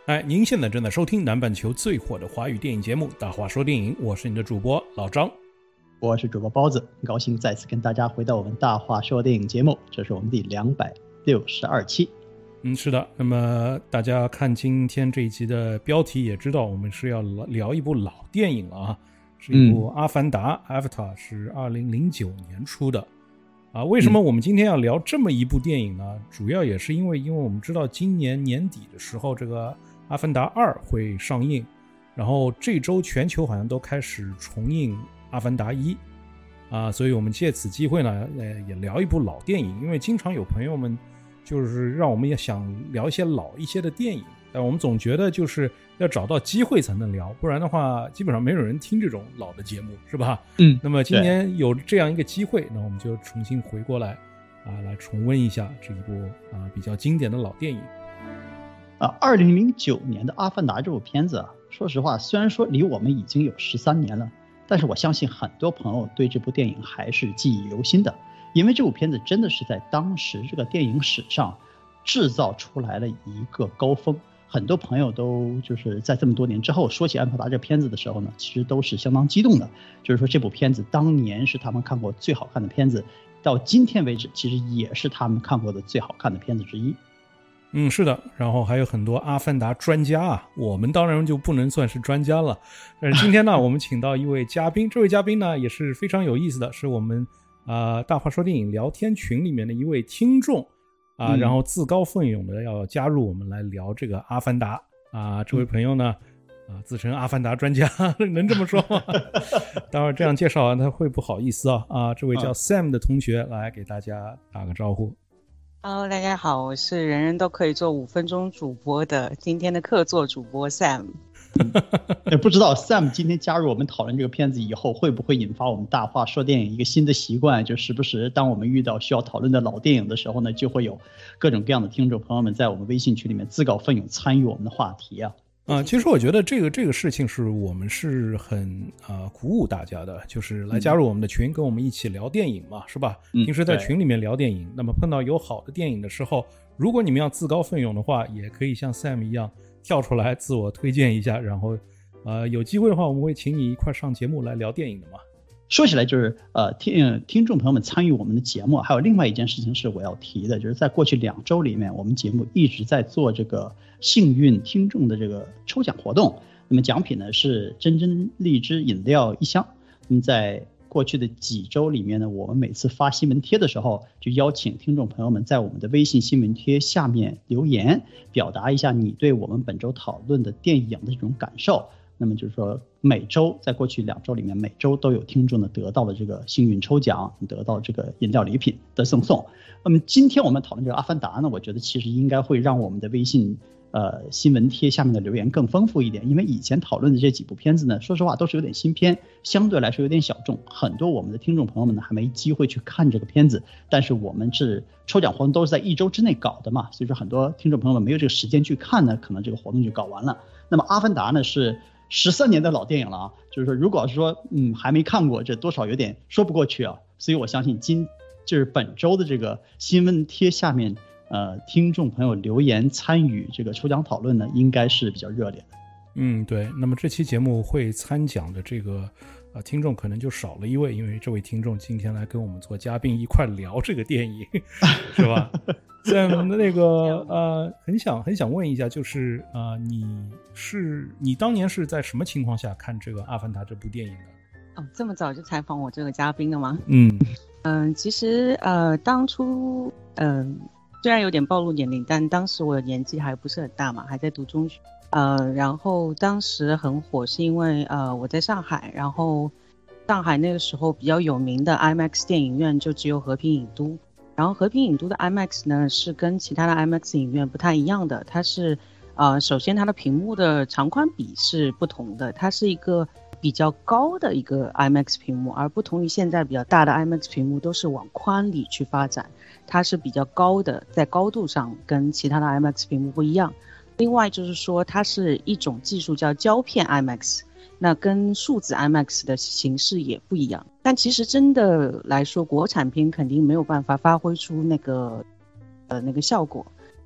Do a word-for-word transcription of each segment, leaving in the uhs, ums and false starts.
哎，您现在正在收听南半球最火的华语电影节目《大话说电影》，我是你的主播老张， 我是主播包子，很高兴再次跟大家回到我们大话说电影节目，这是我们第两百六十二期。 嗯，是的。那么大家看今天这一集的标题也知道，我们是要聊一部老电影了啊，是一部《阿凡达》嗯、Avatar 是二零零九年出的啊。为什么我们今天要聊这么一部电影呢？嗯、主要也是因为，因为我们知道今年年底的时候，这个《阿凡达二》会上映，然后这周全球好像都开始重映《阿凡达一》啊，所以我们借此机会呢，呃，也聊一部老电影，因为经常有朋友们就是让我们也想聊一些老一些的电影，但我们总觉得就是要找到机会才能聊，不然的话基本上没有人听这种老的节目，是吧？嗯，那么今年有这样一个机会，那我们就重新回过来啊，来重温一下这一部啊比较经典的老电影。 啊，二零零九年的《阿凡达》这部片子啊，说实话，虽然说离我们已经有十三年了，但是我相信很多朋友对这部电影还是记忆犹新的，因为这部片子真的是在当时这个电影史上制造出来了一个高峰。很多朋友都就是在这么多年之后说起《阿凡达》这片子的时候呢，其实都是相当激动的，就是说这部片子当年是他们看过最好看的片子，到今天为止其实也是他们看过的最好看的片子之一。 嗯，是的，然后还有很多阿凡达专家啊，我们当然就不能算是专家了。但是今天呢，我们请到一位嘉宾，这位嘉宾呢也是非常有意思的，是我们啊、呃、大话说电影聊天群里面的一位听众啊、呃嗯，然后自告奋勇的要加入我们来聊这个阿凡达啊、呃。这位朋友呢啊、呃、自称阿凡达专家，能这么说吗？当然这样介绍他会不好意思啊啊，这位叫 Sam 的同学来给大家打个招呼。 Hello， 大家好，我是人人都可以做五分钟主播的今天的客座主播 Sam。 也不知道 Sam 今天加入我们讨论这个片子以后，会不会引发我们大话说电影一个新的习惯，就时不时当我们遇到需要讨论的老电影的时候呢，就会有各种各样的听众朋友们在我们微信群里面自告奋勇参与我们的话题啊。 啊，其实我觉得这个这个事情是我们是很啊、呃、鼓舞大家的，就是来加入我们的群，跟我们一起聊电影嘛，是吧？平时在群里面聊电影，那么碰到有好的电影的时候，如果你们要自告奋勇的话，也可以像 Sam 一样跳出来自我推荐一下，然后呃有机会的话，我们会请你一块上节目来聊电影的嘛。 说起来就是呃听听众朋友们参与我们的节目，还有另外一件事情是我要提的，就是在过去两周里面，我们节目一直在做这个幸运听众的这个抽奖活动。那么奖品呢是真真荔枝饮料一箱。那么在过去的几周里面呢，我们每次发新闻贴的时候，就邀请听众朋友们在我们的微信新闻贴下面留言，表达一下你对我们本周讨论的电影的这种感受。那么就是说每周在过去两周里面，每周都有听众呢得到了这个幸运抽奖，得到这个饮料礼品的赠送。那么今天我们讨论这个阿凡达呢，我觉得其实应该会让我们的微信呃新闻贴下面的留言更丰富一点，因为以前讨论的这几部片子呢，说实话都是有点新片，相对来说有点小众，很多我们的听众朋友们呢还没机会去看这个片子，但是我们是抽奖活动都是在一周之内搞的嘛，所以说很多听众朋友们没有这个时间去看呢，可能这个活动就搞完了。那么阿凡达呢是十三年的老电影了啊，就是说如果是说嗯还没看过，这多少有点说不过去啊，所以我相信今就是本周的这个新闻贴下面呃听众朋友留言参与这个抽奖讨论呢，应该是比较热烈的。 嗯，对。那么这期节目会参奖的这个呃听众可能就少了一位，因为这位听众今天来跟我们做嘉宾一块聊这个电影，是吧？在那个呃，很想很想问一下，就是啊、呃，你是你当年是在什么情况下看这个《阿凡达》这部电影的？ 哦，这么早就采访我这个嘉宾了吗？ 嗯嗯、呃，其实呃，当初嗯、呃，虽然有点暴露年龄，但当时我的年纪还不是很大嘛，还在读中学。呃，然后当时很火，是因为呃我在上海，然后上海那个时候比较有名的 IMAX 电影院就只有和平影都。然后和平影都的 IMAX 呢是跟其他的 IMAX 影院不太一样的，它是呃首先它的屏幕的长宽比是不同的，它是一个比较高的一个 IMAX 屏幕，而不同于现在比较大的 IMAX 屏幕都是往宽里去发展，它是比较高的，在高度上跟其他的 IMAX 屏幕不一样。另外就是说它是一种技术叫胶片 IMAX，那跟数字 IMAX 的形式也不一样，但其实真的来说，国产片肯定没有办法发挥出那个呃那个效果。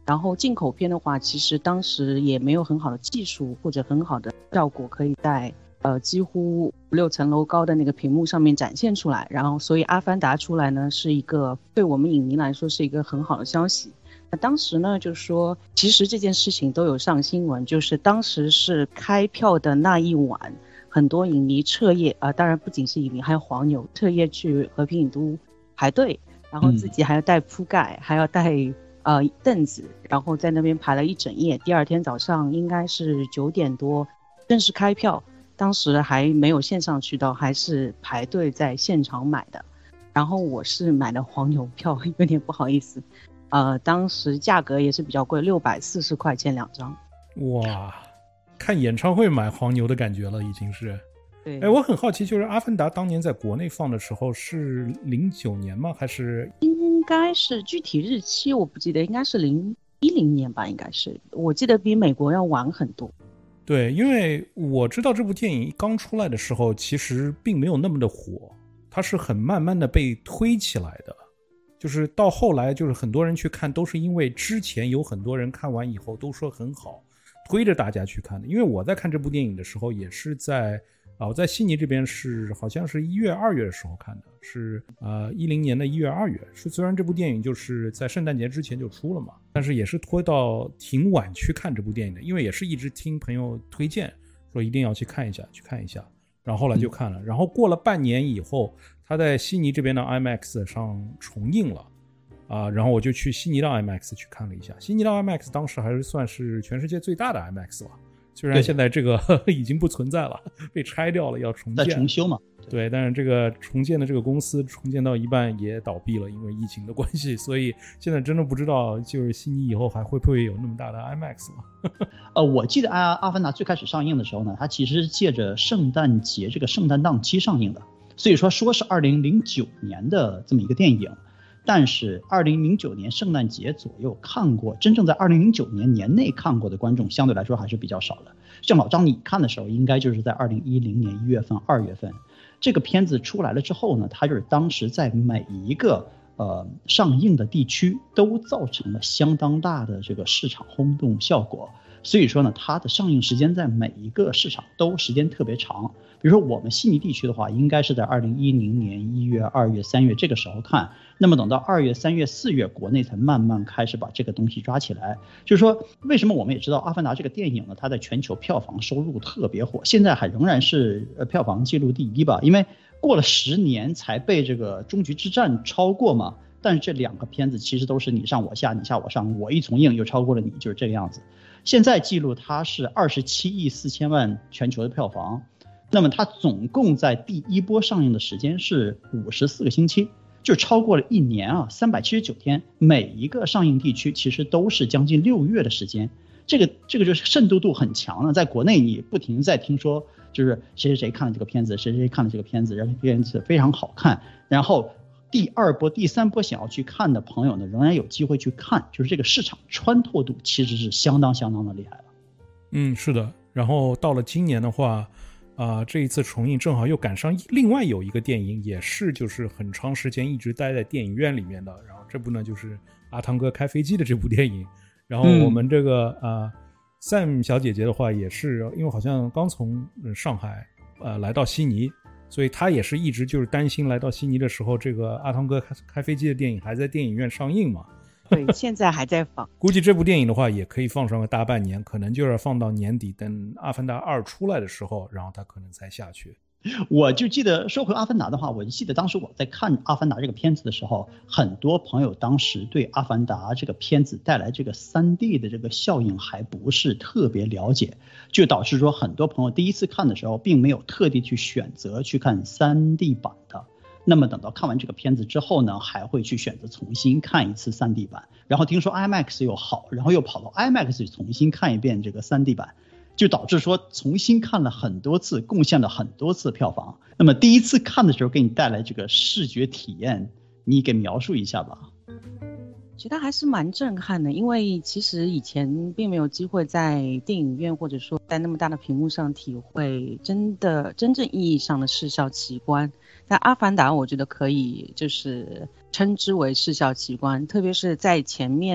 然后进口片的话，其实当时也没有很好的技术或者很好的效果，可以在呃几乎五六层楼高的那个屏幕上面展现出来。然后，所以《阿凡达》出来呢，是一个对我们影迷来说是一个很好的消息。那当时呢，就说其实这件事情都有上新闻，就是当时是开票的那一晚，很多影迷彻夜啊、呃，当然不仅是影迷，还有黄牛彻夜去和平影都排队，然后自己还要带铺盖，嗯、还要带呃凳子，然后在那边排了一整夜。第二天早上应该是九点多正式开票，当时还没有线上渠道，还是排队在现场买的。然后我是买的黄牛票，有点不好意思。呃，当时价格也是比较贵，六百四十块钱两张。 哇，看演唱会买黄牛的感觉了，已经是。 对， 哎，我很好奇，就是《阿凡达》当年在国内放的时候是零九年吗？还是？ 应该是具体日期我不记得，应该是零一零年吧，应该是。我记得比美国要晚很多。 对，因为我知道这部电影刚出来的时候，其实并没有那么的火，它是很慢慢的被推起来的。就是到后来，就是很多人去看，都是因为之前有很多人看完以后都说很好，推着大家去看的。因为我在看这部电影的时候，也是在啊，我在悉尼这边是好像是一月、二月的时候看的，是呃一零年的一月、二月。是虽然这部电影就是在圣诞节之前就出了嘛，但是也是拖到挺晚去看这部电影的，因为也是一直听朋友推荐说一定要去看一下，去看一下。然后后来就看了，然后过了半年以后，他在悉尼这边的 IMAX 上重映了，啊、呃，然后我就去悉尼的 IMAX 去看了一下。悉尼的 IMAX 当时还是算是全世界最大的 IMAX 了，虽然现在这个呵呵已经不存在了，被拆掉了，要重建， 在重修嘛。 对，但是这个重建的这个公司重建到一半也倒闭了，因为疫情的关系，所以现在真的不知道，就是悉尼以后还会不会有那么大的 IMAX 了。 呃，我记得阿阿凡达最开始上映的时候呢，它其实是借着圣诞节这个圣诞档期上映的，所以说说是二零零九年的这么一个电影，但是二零零九年圣诞节左右看过，真正在二零零九年年内看过的观众相对来说还是比较少的。正好当你看的时候，应该就是在二零一零年一月份、二月份。这个片子出来了之后呢，它就是当时在每一个呃上映的地区都造成了相当大的这个市场轰动效果。所以说呢，它的上映时间在每一个市场都时间特别长。比如说我们悉尼地区的话，应该是在二零一零年一月、二月、三月这个时候看。那么等到二月、三月、四月，国内才慢慢开始把这个东西抓起来。就是说，为什么我们也知道《阿凡达》这个电影呢？它在全球票房收入特别火，现在还仍然是票房纪录第一吧？因为过了十年才被这个《终局之战》超过嘛。但是这两个片子其实都是你上我下，你下我上，我一从映又超过了你，就是这个样子。现在记录它是二十七亿四千万全球的票房，那么它总共在第一波上映的时间是五十四个星期，就超过了一年啊，三百七十九天，每一个上映地区其实都是将近六月的时间，这个这个就是渗透度很强的。在国内你不停在听说，就是谁谁谁看了这个片子，谁谁谁看了这个片子，然后片子非常好看，然后第二波、第三波想要去看的朋友呢，仍然有机会去看，就是这个市场穿透度其实是相当相当的厉害了。 嗯，是的。然后到了今年的话，啊、呃，这一次重映正好又赶上另外有一个电影，也是就是很长时间一直待在电影院里面的。然后这部呢就是阿汤哥开飞机的这部电影。然后我们这个啊、嗯呃、Sam 小姐姐的话也是，因为好像刚从上海呃来到悉尼。所以他也是一直就是担心来到悉尼的时候，这个阿汤哥开开飞机的电影还在电影院上映嘛？ 对，现在还在放。 估计这部电影的话也可以放上个大半年，可能就要放到年底，等阿凡达二出来的时候，然后他可能才下去。 我就记得说回阿凡达的话，我就记得当时我在看阿凡达这个片子的时候，很多朋友当时对阿凡达这个片子带来这个 三 D 的这个效应还不是特别了解，就导致说很多朋友第一次看的时候并没有特地去选择去看 三 D 版的，那么等到看完这个片子之后呢，还会去选择重新看一次 三 D 版，然后听说 IMAX 又好，然后又跑到 IMAX 去重新看一遍这个 三 D 版，就导致说重新看了很多次，贡献了很多次票房。那么第一次看的时候给你带来这个视觉体验，你给描述一下吧。 觉得还是蛮震撼的，因为其实以前并没有机会在电影院或者说在那么大的屏幕上体会真的真正意义上的视效奇观。但阿凡达我觉得可以就是称之为视效奇观，特别是在前面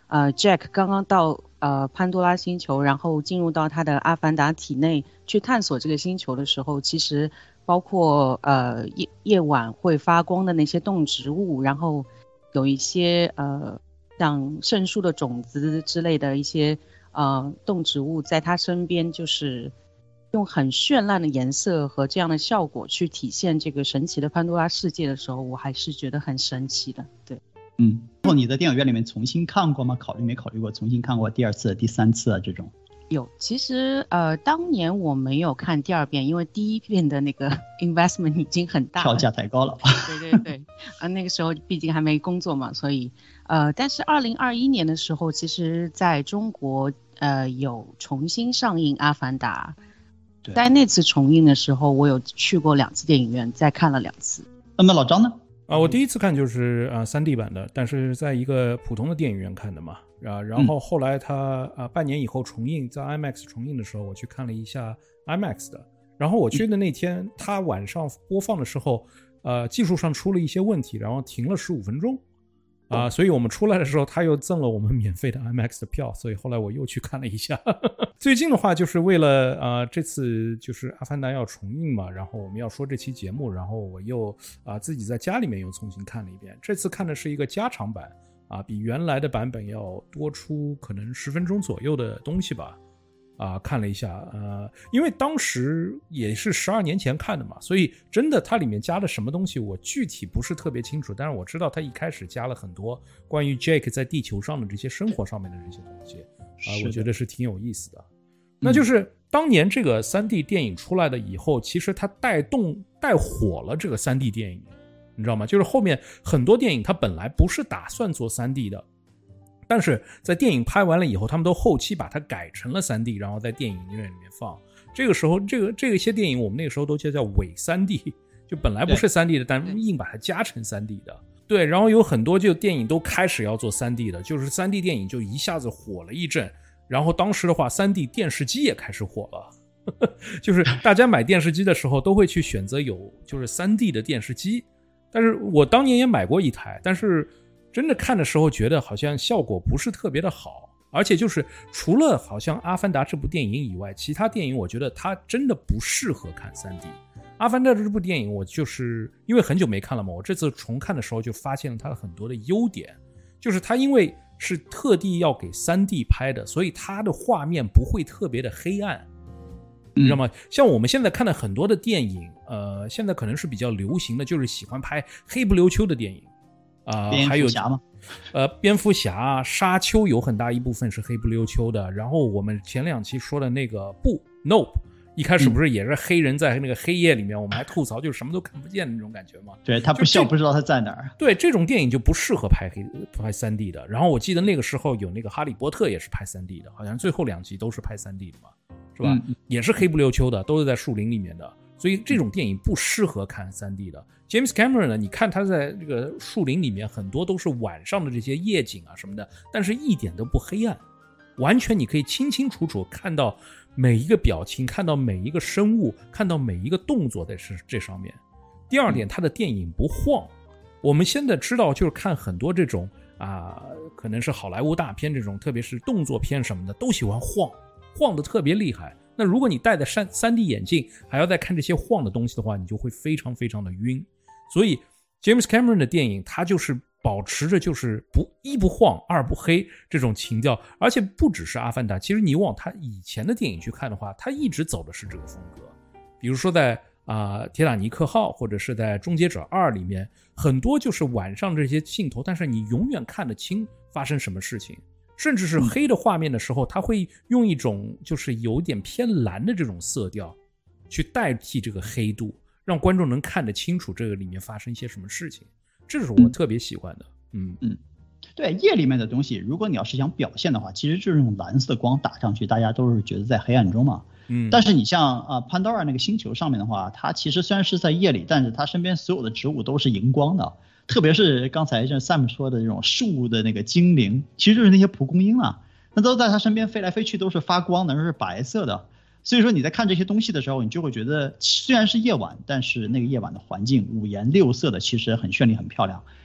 呃 Jack 刚刚到呃潘多拉星球，然后进入到他的阿凡达体内去探索这个星球的时候，其实包括呃夜夜晚会发光的那些动植物，然后有一些呃像圣树的种子之类的一些呃动植物在他身边，就是用很绚烂的颜色和这样的效果去体现这个神奇的潘多拉世界的时候，我还是觉得很神奇的。对， 嗯，然后你在电影院里面重新看过吗？考虑没考虑过重新看过第二次、第三次啊这种？ 有，其实呃，当年我没有看第二遍，因为第一遍的那个 investment 已经很大了， 票价太高了。 对对对，啊，那个时候毕竟还没工作嘛，所以呃，但是二零二一年的时候，其实在中国呃有重新上映《阿凡达》，在那次重映的时候，我有去过两次电影院，再看了两次。 那么老张呢？ 啊，我第一次看就是啊三 D 版的，但是在一个普通的电影院看的嘛。啊，然后后来他啊半年以后重映，在 IMAX 重映的时候，我去看了一下 IMAX 的。然后我去的那天，他晚上播放的时候，呃，技术上出了一些问题，然后停了十五分钟。啊，所以我们出来的时候，他又赠了我们免费的 IMAX 的票，所以后来我又去看了一下。最近的话，就是为了啊、呃，这次就是《阿凡达》要重映嘛，然后我们要说这期节目，然后我又啊、呃、自己在家里面又重新看了一遍。这次看的是一个加长版啊，比原来的版本要多出可能十分钟左右的东西吧。啊，看了一下，呃，因为当时也是十二年前看的嘛，所以真的它里面加了什么东西，我具体不是特别清楚。但是我知道它一开始加了很多关于 Jake 在地球上的这些生活上面的这些东西，啊、呃，我觉得是挺有意思的。那就是当年这个 三 D 电影出来的以后，其实它带动带火了这个 三 D 电影，你知道吗？就是后面很多电影它本来不是打算做 三 D 的。但是在电影拍完了以后，他们都后期把它改成了 三 D， 然后在电影院里面放。这个时候，这个这些电影我们那个时候都叫叫伪 三 D， 就本来不是 三 D 的，但硬把它加成 三 D 的。对，然后有很多就电影都开始要做 三 D 的，就是 三 D 电影就一下子火了一阵。然后当时的话 三 D 电视机也开始火了，就是大家买电视机的时候都会去选择有就是 三 D 的电视机。但是我当年也买过一台，但是真的看的时候觉得好像效果不是特别的好，而且就是除了好像《阿凡达》这部电影以外，其他电影我觉得它真的不适合看 三 D。《阿凡达》这部电影我就是因为很久没看了嘛，我这次重看的时候就发现了它的很多的优点，就是它因为是特地要给 三 D 拍的，所以它的画面不会特别的黑暗，你知道吗？像我们现在看的很多的电影，呃，现在可能是比较流行的，就是喜欢拍黑不溜秋的电影。啊、呃，还有呃，蝙蝠侠、沙丘有很大一部分是黑不溜秋的。然后我们前两期说的那个不 Nope， 一开始不是也是黑人在那个黑夜里面，嗯、我们还吐槽就是什么都看不见的那种感觉吗？ 对，他不笑不知道他在哪儿。 对，这种电影就不适合拍黑拍 三 D 的。然后我记得那个时候有那个哈利波特也是拍 三 D 的，好像最后两集都是拍 三 D 的嘛，是吧？嗯、也是黑不溜秋的，都是在树林里面的。所以这种电影不适合看 三 D 的。James Cameron 呢，你看他在这个树林里面很多都是晚上的这些夜景啊什么的，但是一点都不黑暗，完全你可以清清楚楚看到每一个表情，看到每一个生物，看到每一个动作在这上面。第二点，他的电影不晃。我们现在知道就是看很多这种啊，可能是好莱坞大片这种，特别是动作片什么的，都喜欢晃，晃得特别厉害。那如果你戴的 三 D 眼镜还要再看这些晃的东西的话，你就会非常非常的晕。所以 James Cameron 的电影他就是保持着就是不一不晃二不黑这种情调，而且不只是阿凡达，其实你往他以前的电影去看的话，他一直走的是这个风格。比如说在啊、呃、铁达尼克号或者是在终结者二里面，很多就是晚上这些镜头，但是你永远看得清发生什么事情。甚至是黑的画面的时候，他会用一种就是有点偏蓝的这种色调去代替这个黑度，让观众能看得清楚这个里面发生一些什么事情，这是我特别喜欢的。嗯嗯，对，夜里面的东西，如果你要是想表现的话，其实就是用蓝色光打上去，大家都是觉得在黑暗中嘛。嗯，但是你像啊潘多拉那个星球上面的话，它其实虽然是在夜里，但是它身边所有的植物都是荧光的。特别是刚才像 Sam 说的这种树的那个精灵，其实就是那些蒲公英啊，那都在它身边飞来飞去，都是发光的，都是白色的。所以说你在看这些东西的时候，你就会觉得虽然是夜晚，但是那个夜晚的环境五颜六色的，其实很绚丽很漂亮。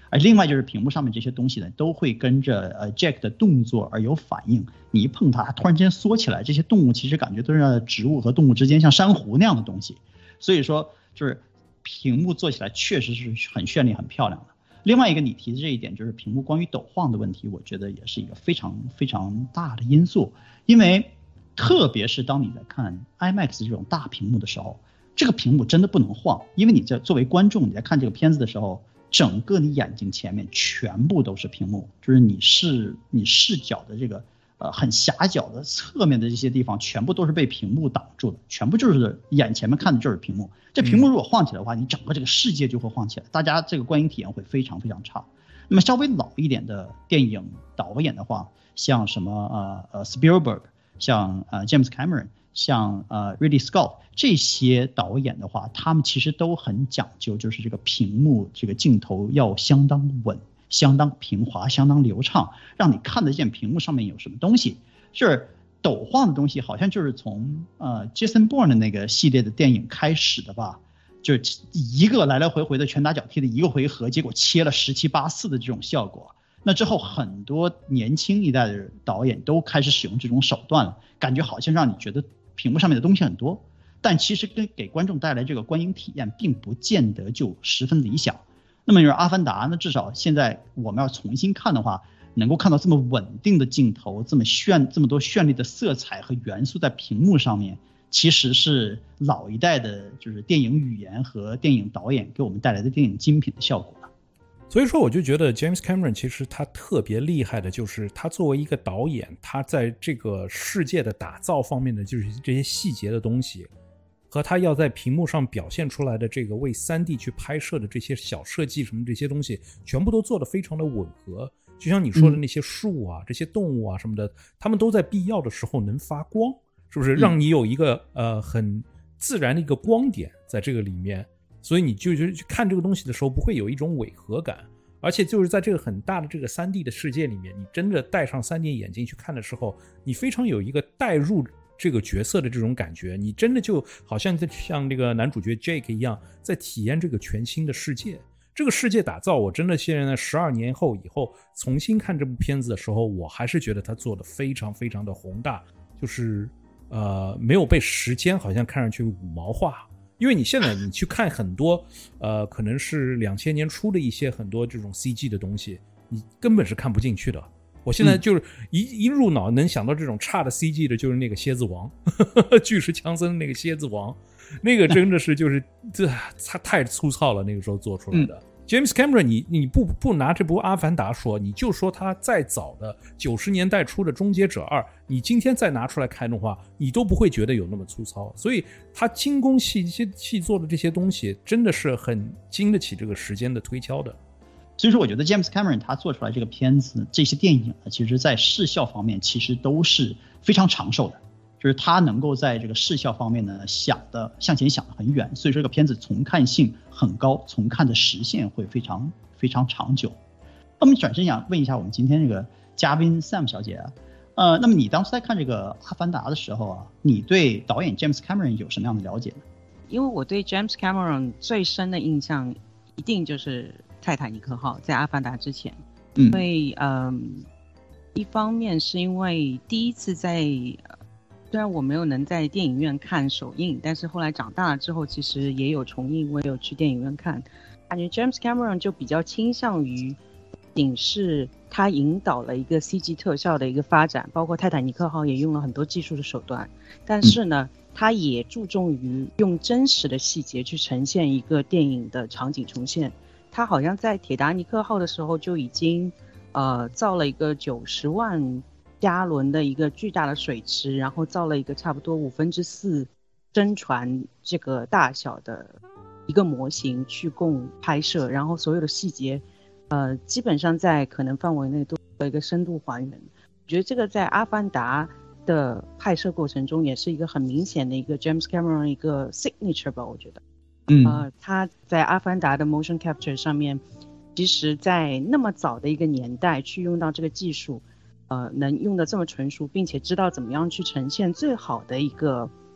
而另外就是屏幕上面这些东西呢，都会跟着呃 Jack 的动作而有反应。你一碰它，突然间缩起来，这些动物其实感觉都是植物和动物之间像珊瑚那样的东西。所以说，就是屏幕做起来确实是很绚丽、很漂亮的。另外一个你提的这一点，就是屏幕关于抖晃的问题，我觉得也是一个非常非常大的因素。因为特别是当你在看 IMAX 这种大屏幕的时候，这个屏幕真的不能晃，因为你在作为观众你在看这个片子的时候，整个你眼睛前面全部都是屏幕，就是你视你视角的这个呃很狭角的侧面的这些地方全部都是被屏幕挡住的，全部就是眼前面看的就是屏幕。这屏幕如果晃起来的话，你整个这个世界就会晃起来，大家这个观影体验会非常非常差。那么稍微老一点的电影导演的话，像什么呃呃 Spielberg， 像呃 James Cameron， 像呃 Ridley Scott 这些导演的话，他们其实都很讲究，就是这个屏幕这个镜头要相当稳、相当平滑、相当流畅，让你看得见屏幕上面有什么东西。就是抖晃的东西好像就是从呃 Jason Bourne 的那个系列的电影开始的吧，就是一个来来回回的拳打脚踢的一个回合，结果切了十七八次的这种效果。那之后很多年轻一代的导演都开始使用这种手段了，感觉好像让你觉得屏幕上面的东西很多，但其实跟给观众带来这个观影体验并不见得就十分理想。那么就是阿凡达呢，至少现在我们要重新看的话，能够看到这么稳定的镜头，这么炫这么多绚丽的色彩和元素在屏幕上面，其实是老一代的就是电影语言和电影导演给我们带来的电影精品的效果。 所以说我就觉得 James Cameron 其实他特别厉害的就是他作为一个导演，他在这个世界的打造方面的就是这些细节的东西，和他要在屏幕上表现出来的这个为 三 D 去拍摄的这些小设计什么这些东西全部都做得非常的吻合。就像你说的那些树啊、嗯、这些动物啊什么的，他们都在必要的时候能发光，是不是让你有一个、嗯、呃很自然的一个光点在这个里面，所以你就去看这个东西的时候不会有一种违和感。而且就是在这个很大的这个 三 D 的世界里面，你真的戴上 三 D 眼镜去看的时候，你非常有一个带入这个角色的这种感觉，你真的就好像在像这个男主角 Jake 一样在体验这个全新的世界。这个世界打造，我真的现在十二年后以后重新看这部片子的时候，我还是觉得他做的非常非常的宏大，就是呃没有被时间好像看上去五毛化。因为你现在你去看很多呃可能是两千年初的一些很多这种 C G 的东西，你根本是看不进去的。我现在就是一、嗯、一入脑能想到这种差的 C G 的，就是那个蝎子王巨石强森那个蝎子王，那个真的是就是这他太粗糙了，那个时候做出来的、嗯、James Cameron 你你不不拿这部阿凡达说，你就说他再早的九十年代初的终结者二，你今天再拿出来看的话，你都不会觉得有那么粗糙。所以他精工细细做的这些东西真的是很经得起这个时间的推敲的。 所以说我觉得 James Cameron 他做出来这个片子这些电影呢，其实在视效方面其实都是非常长寿的，就是他能够在这个视效方面呢想的向前想的很远，所以这个片子重看性很高，重看的时限会非常非常长久。那么转身想问一下我们今天这个嘉宾 Sam 小姐啊，呃，那么你当时在看这个阿凡达的时候啊，你对导演 James Cameron 有什么样的了解呢？ 因为我对 James Cameron 最深的印象一定就是泰坦尼克号，在阿凡达之前， 嗯， 因为嗯，一方面是因为第一次在，虽然我没有能在电影院看首映，但是后来长大了之后，其实也有重映，我也有去电影院看，感觉 James Cameron 就比较倾向于，仅是他引导了一个 C G 特效的一个发展，包括泰坦尼克号也用了很多技术的手段，但是呢，嗯，他也注重于用真实的细节去呈现一个电影的场景重现。他好像在铁达尼克号的时候就已经呃造了一个九十万加仑的一个巨大的水池，然后造了一个差不多五分之四真船这个大小的一个模型去供拍摄，然后所有的细节呃基本上在可能范围内都有一个深度还原。我觉得这个在阿凡达的拍摄过程中也是一个很明显的一个 James Cameron 一个 signature 吧，我觉得。 嗯， 呃，他在阿凡达的 motion capture 上面，其实在那么早的一个年代去用到这个技术，呃，能用得这么纯熟，并且知道怎么样去呈现最好的一个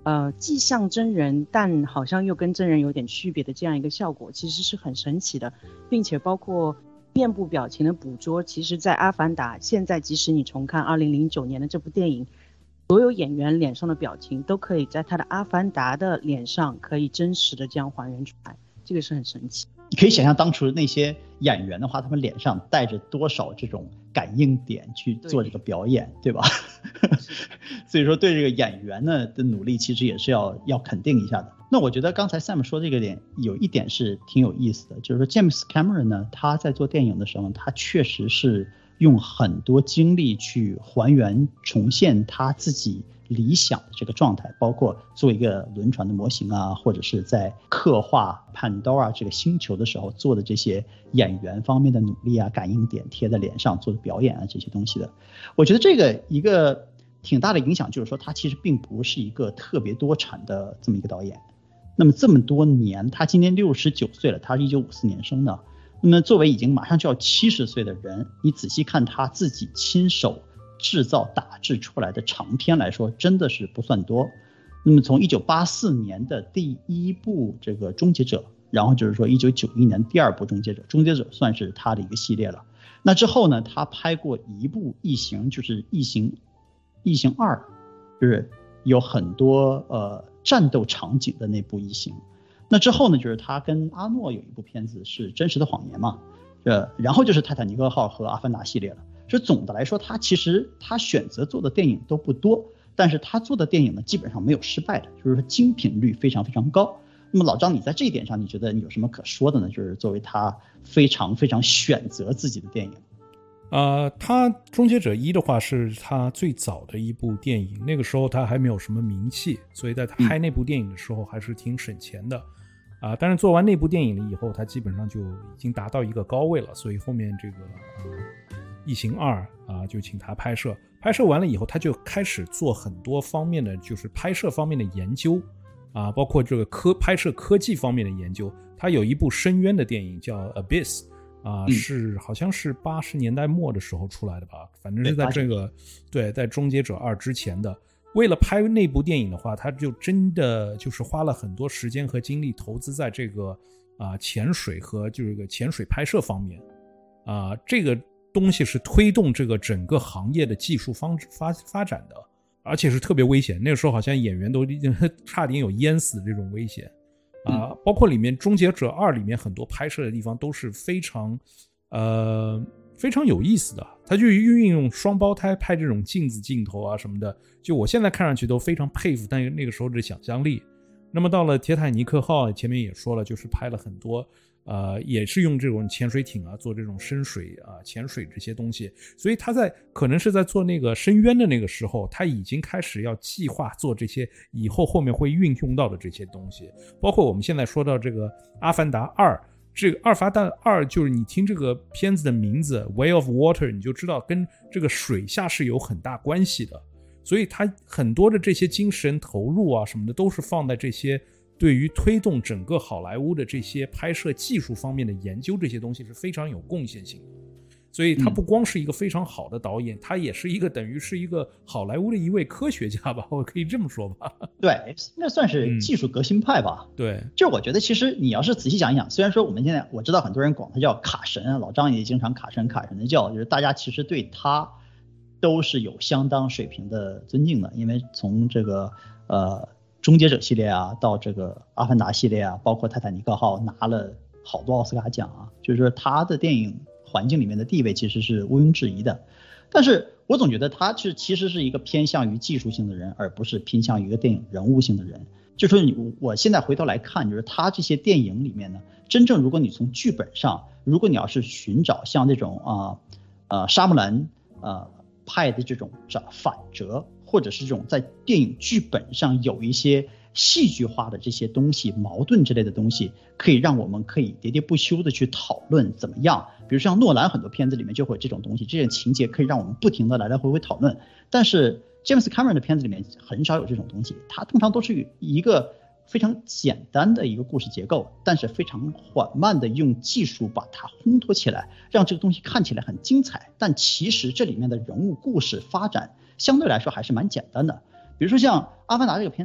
呃，既像真人，但好像又跟真人有点区别的这样一个效果，其实是很神奇的，并且包括面部表情的捕捉，其实在《阿凡达》现在，即使你重看二零零九年的这部电影，所有演员脸上的表情都可以在他的《阿凡达》的脸上可以真实的这样还原出来，这个是很神奇。 你可以想象当初那些演员的话，他们脸上带着多少这种感应点去做这个表演， 对, 对吧？所以说对这个演员呢的努力其实也是要要肯定一下的。那我觉得刚才 Sam 说这个点有一点是挺有意思的，就是说 James Cameron 呢，他在做电影的时候，他确实是用很多精力去还原重现他自己理想的这个状态，包括做一个轮船的模型啊，或者是在刻画 Pandora 这个星球的时候做的这些演员方面的努力啊，感应点贴在脸上做的表演啊，这些东西的。我觉得这个一个挺大的影响就是说，他其实并不是一个特别多产的这么一个导演。那么这么多年，他今年六十九岁了，他是一九五四年生的。那么作为已经马上就要七十岁的人，你仔细看他自己亲手制造打制出来的长片来说，真的是不算多。那么从一九八四年的第一部这个终结者，然后就是说一九九一年第二部终结者，终结者算是他的一个系列了。那之后呢，他拍过一部异形，就是异形异形二，就是有很多呃战斗场景的那部异形。那之后呢，就是他跟阿诺有一部片子是真实的谎言嘛，呃，然后就是泰坦尼克号和阿凡达系列了。所以总的来说，他其实他选择做的电影都不多，但是他做的电影呢，基本上没有失败的，就是说精品率非常非常高。那么老张，你在这一点上，你觉得你有什么可说的呢？就是作为他非常非常选择自己的电影。 呃，他《终结者一》的话是他最早的一部电影，那个时候他还没有什么名气，所以在他拍那部电影的时候还是挺省钱的啊、呃。但是做完那部电影了以后，他基本上就已经达到一个高位了，所以后面这个呃异形二啊、呃，就请他拍摄，拍摄完了以后，他就开始做很多方面的，就是拍摄方面的研究啊、呃，包括这个科拍摄科技方面的研究。他有一部深渊的电影叫 Abyss。啊、呃，是好像是八十年代末的时候出来的吧，反正是在这个对，在终结者二之前的。为了拍那部电影的话，他就真的就是花了很多时间和精力投资在这个啊、呃、潜水和这个潜水拍摄方面啊、呃，这个东西是推动这个整个行业的技术方发发展的，而且是特别危险。那个时候好像演员都差点有淹死这种危险。啊、呃，包括里面《终结者二》里面很多拍摄的地方都是非常，呃，非常有意思的。他就运用双胞胎拍这种镜子镜头啊什么的，就我现在看上去都非常佩服，但那个时候的想象力。那么到了《铁坦尼克号》，前面也说了，就是拍了很多，呃，也是用这种潜水艇啊做这种深水啊潜水这些东西。所以他在可能是在做那个深渊的那个时候，他已经开始要计划做这些以后后面会运用到的这些东西，包括我们现在说到这个《阿凡达二》，这个《阿凡达二》就是你听这个片子的名字《Way of Water》，你就知道跟这个水下是有很大关系的。所以他很多的这些精神投入啊什么的，都是放在这些对于推动整个好莱坞的这些拍摄技术方面的研究，这些东西是非常有贡献性的。所以他不光是一个非常好的导演，嗯、他也是一个等于是一个好莱坞的一位科学家吧，我可以这么说吧。 对，那算是技术革新派吧。 嗯、对， 就我觉得其实你要是仔细想一想，虽然说我们现在我知道很多人管他叫卡神啊，老张也经常卡神卡神的叫，就是大家其实对他都是有相当水平的尊敬的，因为从这个呃终结者系列啊，到这个阿凡达系列啊，包括泰坦尼克号拿了好多奥斯卡奖啊，就是说他的电影环境里面的地位其实是毋庸置疑的。但是我总觉得他是其实是一个偏向于技术性的人，而不是偏向于一个电影人物性的人。就说你我现在回头来看，就是他这些电影里面呢，真正如果你从剧本上，如果你要是寻找像这种啊呃沙木兰呃派的这种反折，或者是这种在电影剧本上有一些戏剧化的这些东西，矛盾之类的东西，可以让我们可以喋喋不休的去讨论怎么样。比如像诺兰很多片子里面就会有这种东西，这种情节可以让我们不停的来来回回讨论。但是 James Cameron 的片子里面很少有这种东西，他通常都是一个非常简单的一个故事结构，但是非常缓慢的用技术把它烘托起来，让这个东西看起来很精彩，但其实这里面的人物故事发展相对来说还是蛮简单的。比如说像阿凡达这个片子，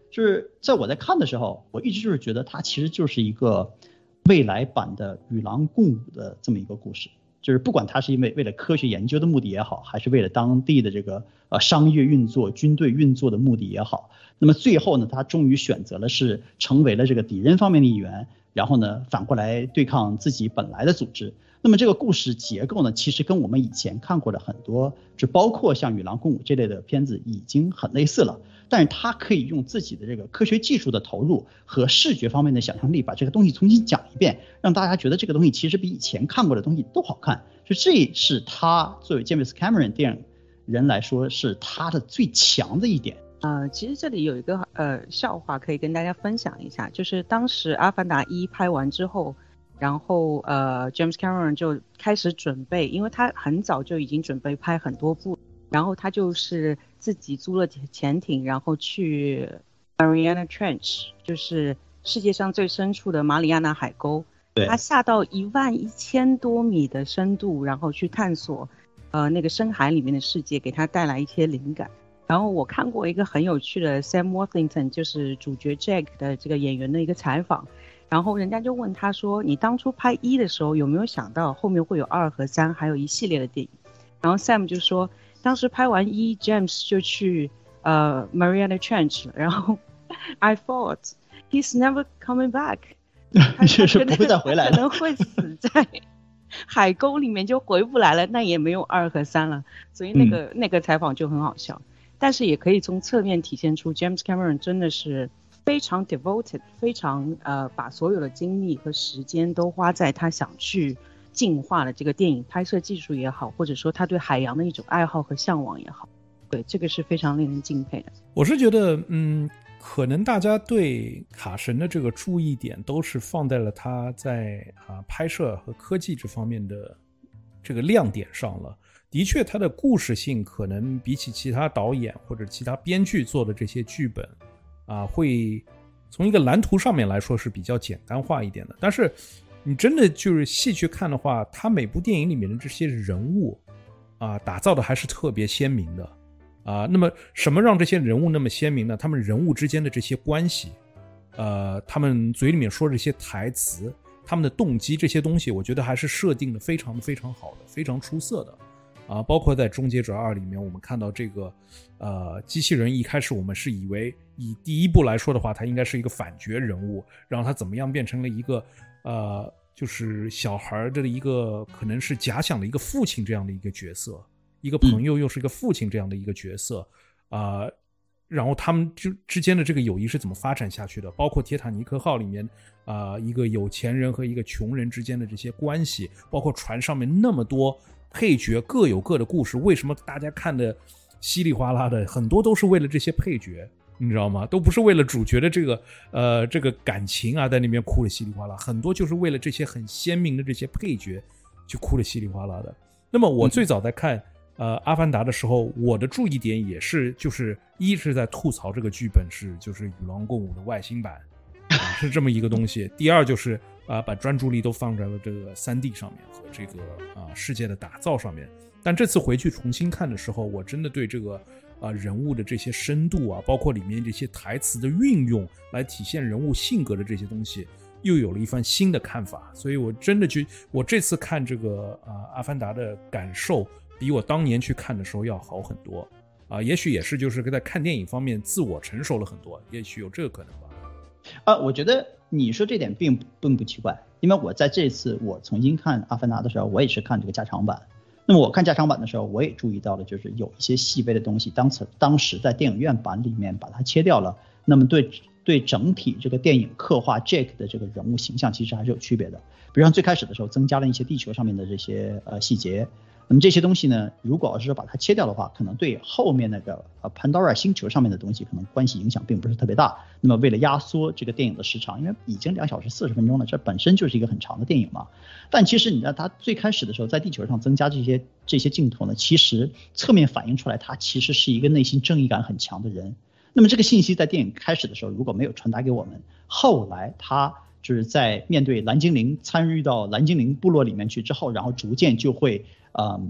就是在我在看的时候，我一直就是觉得它其实就是一个未来版的与狼共舞的这么一个故事。就是不管它是因为为了科学研究的目的也好，还是为了当地的这个呃商业运作、军队运作的目的也好，那么最后呢，他终于选择了是成为了这个敌人方面的一员，然后呢反过来对抗自己本来的组织。那么这个故事结构呢，其实跟我们以前看过的很多，就包括像《与狼共舞》这类的片子已经很类似了。但是他可以用自己的这个科学技术的投入和视觉方面的想象力，把这个东西重新讲一遍，让大家觉得这个东西其实比以前看过的东西都好看。就这是他作为詹姆斯·卡梅伦电影人来说，是他的最强的一点。 呃，其实这里有一个呃笑话可以跟大家分享一下，就是当时《阿凡达一》拍完之后，然后呃 James Cameron 就开始准备，因为他很早就已经准备拍很多部，然后他就是自己租了潜艇，然后去 Mariana Trench， 就是世界上最深处的马里亚纳海沟。他下到一万一千多米的深度，然后去探索呃那个深海里面的世界，给他带来一些灵感。然后我看过一个很有趣的 Sam Worthington， 就是主角 Jack 的这个演员的一个采访，然后人家就问他说，你当初拍一的时候有没有想到后面会有二和三还有一系列的电影？然后 Sam 就说，当时拍完一 James 就去呃 Mariana Trench 了，然后 I thought he's never coming back， 他是不会再回来了， 可能会死在海沟里面就回不来了，那也没有二和三了。所以那个、嗯、那个采访就很好笑，但是也可以从侧面体现出 James Cameron 真的是非常 devoted， 非常呃把所有的精力和时间都花在他想去进化的这个电影拍摄技术也好，或者说他对海洋的一种爱好和向往也好，对，这个是非常令人敬佩的。 我是觉得嗯可能大家对卡神的这个注意点都是放在了他在啊拍摄和科技这方面的这个亮点上了。的确他的故事性可能比起其他导演或者其他编剧做的这些剧本啊，会从一个蓝图上面来说是比较简单化一点的。但是你真的就是细去看的话，他每部电影里面的这些人物啊，打造的还是特别鲜明的。啊，那么什么让这些人物那么鲜明呢？他们人物之间的这些关系，呃，他们嘴里面说这些台词，他们的动机，这些东西，我觉得还是设定的非常非常好的，非常出色的。啊，包括在《终结者二》里面，我们看到这个，呃，机器人一开始我们是以为以第一部来说的话，他应该是一个反角人物，然后他怎么样变成了一个，呃，就是小孩的一个可能是假想的一个父亲这样的一个角色。一个朋友又是一个父亲这样的一个角色啊、呃，然后他们之之间的这个友谊是怎么发展下去的？包括铁塔尼克号里面啊、呃，一个有钱人和一个穷人之间的这些关系，包括船上面那么多配角各有各的故事，为什么大家看的稀里哗啦的？很多都是为了这些配角，你知道吗？都不是为了主角的这个呃这个感情啊，在那边哭的稀里哗啦，很多就是为了这些很鲜明的这些配角就哭的稀里哗啦的。那么我最早在看。嗯呃，阿凡达的时候，我的注意点也是，就是一是在吐槽这个剧本是就是与狼共舞的外星版，啊、是这么一个东西。第二就是啊、呃，把专注力都放在了这个 三 D 上面和这个啊、呃、世界的打造上面。但这次回去重新看的时候，我真的对这个啊、呃、人物的这些深度啊，包括里面这些台词的运用，来体现人物性格的这些东西，又有了一番新的看法。所以我真的就我这次看这个啊、呃、阿凡达的感受。比我当年去看的时候要好很多啊，也许也是就是在看电影方面自我成熟了很多，也许有这个可能吧。 啊，我觉得你说这点并并不奇怪，因为我在这次我重新看《阿凡达》的时候，我也是看这个加长版。那么我看加长版的时候，我也注意到了，就是有一些细微的东西，当时当时在电影院版里面把它切掉了。那么对对整体这个电影刻画 Jake 的这个人物形象，其实还是有区别的。比如像最开始的时候，增加了一些地球上面的这些呃细节。那么这些东西呢，如果要是把它切掉的话，可能对后面那个呃 Pandora 星球上面的东西可能关系影响并不是特别大。那么为了压缩这个电影的时长，因为已经两小时四十分钟了，这本身就是一个很长的电影嘛。但其实你知道，它最开始的时候在地球上增加这些这些镜头呢，其实侧面反映出来，他其实是一个内心正义感很强的人。那么这个信息在电影开始的时候如果没有传达给我们，后来他就是在面对蓝精灵参与到蓝精灵部落里面去之后，然后逐渐就会。嗯，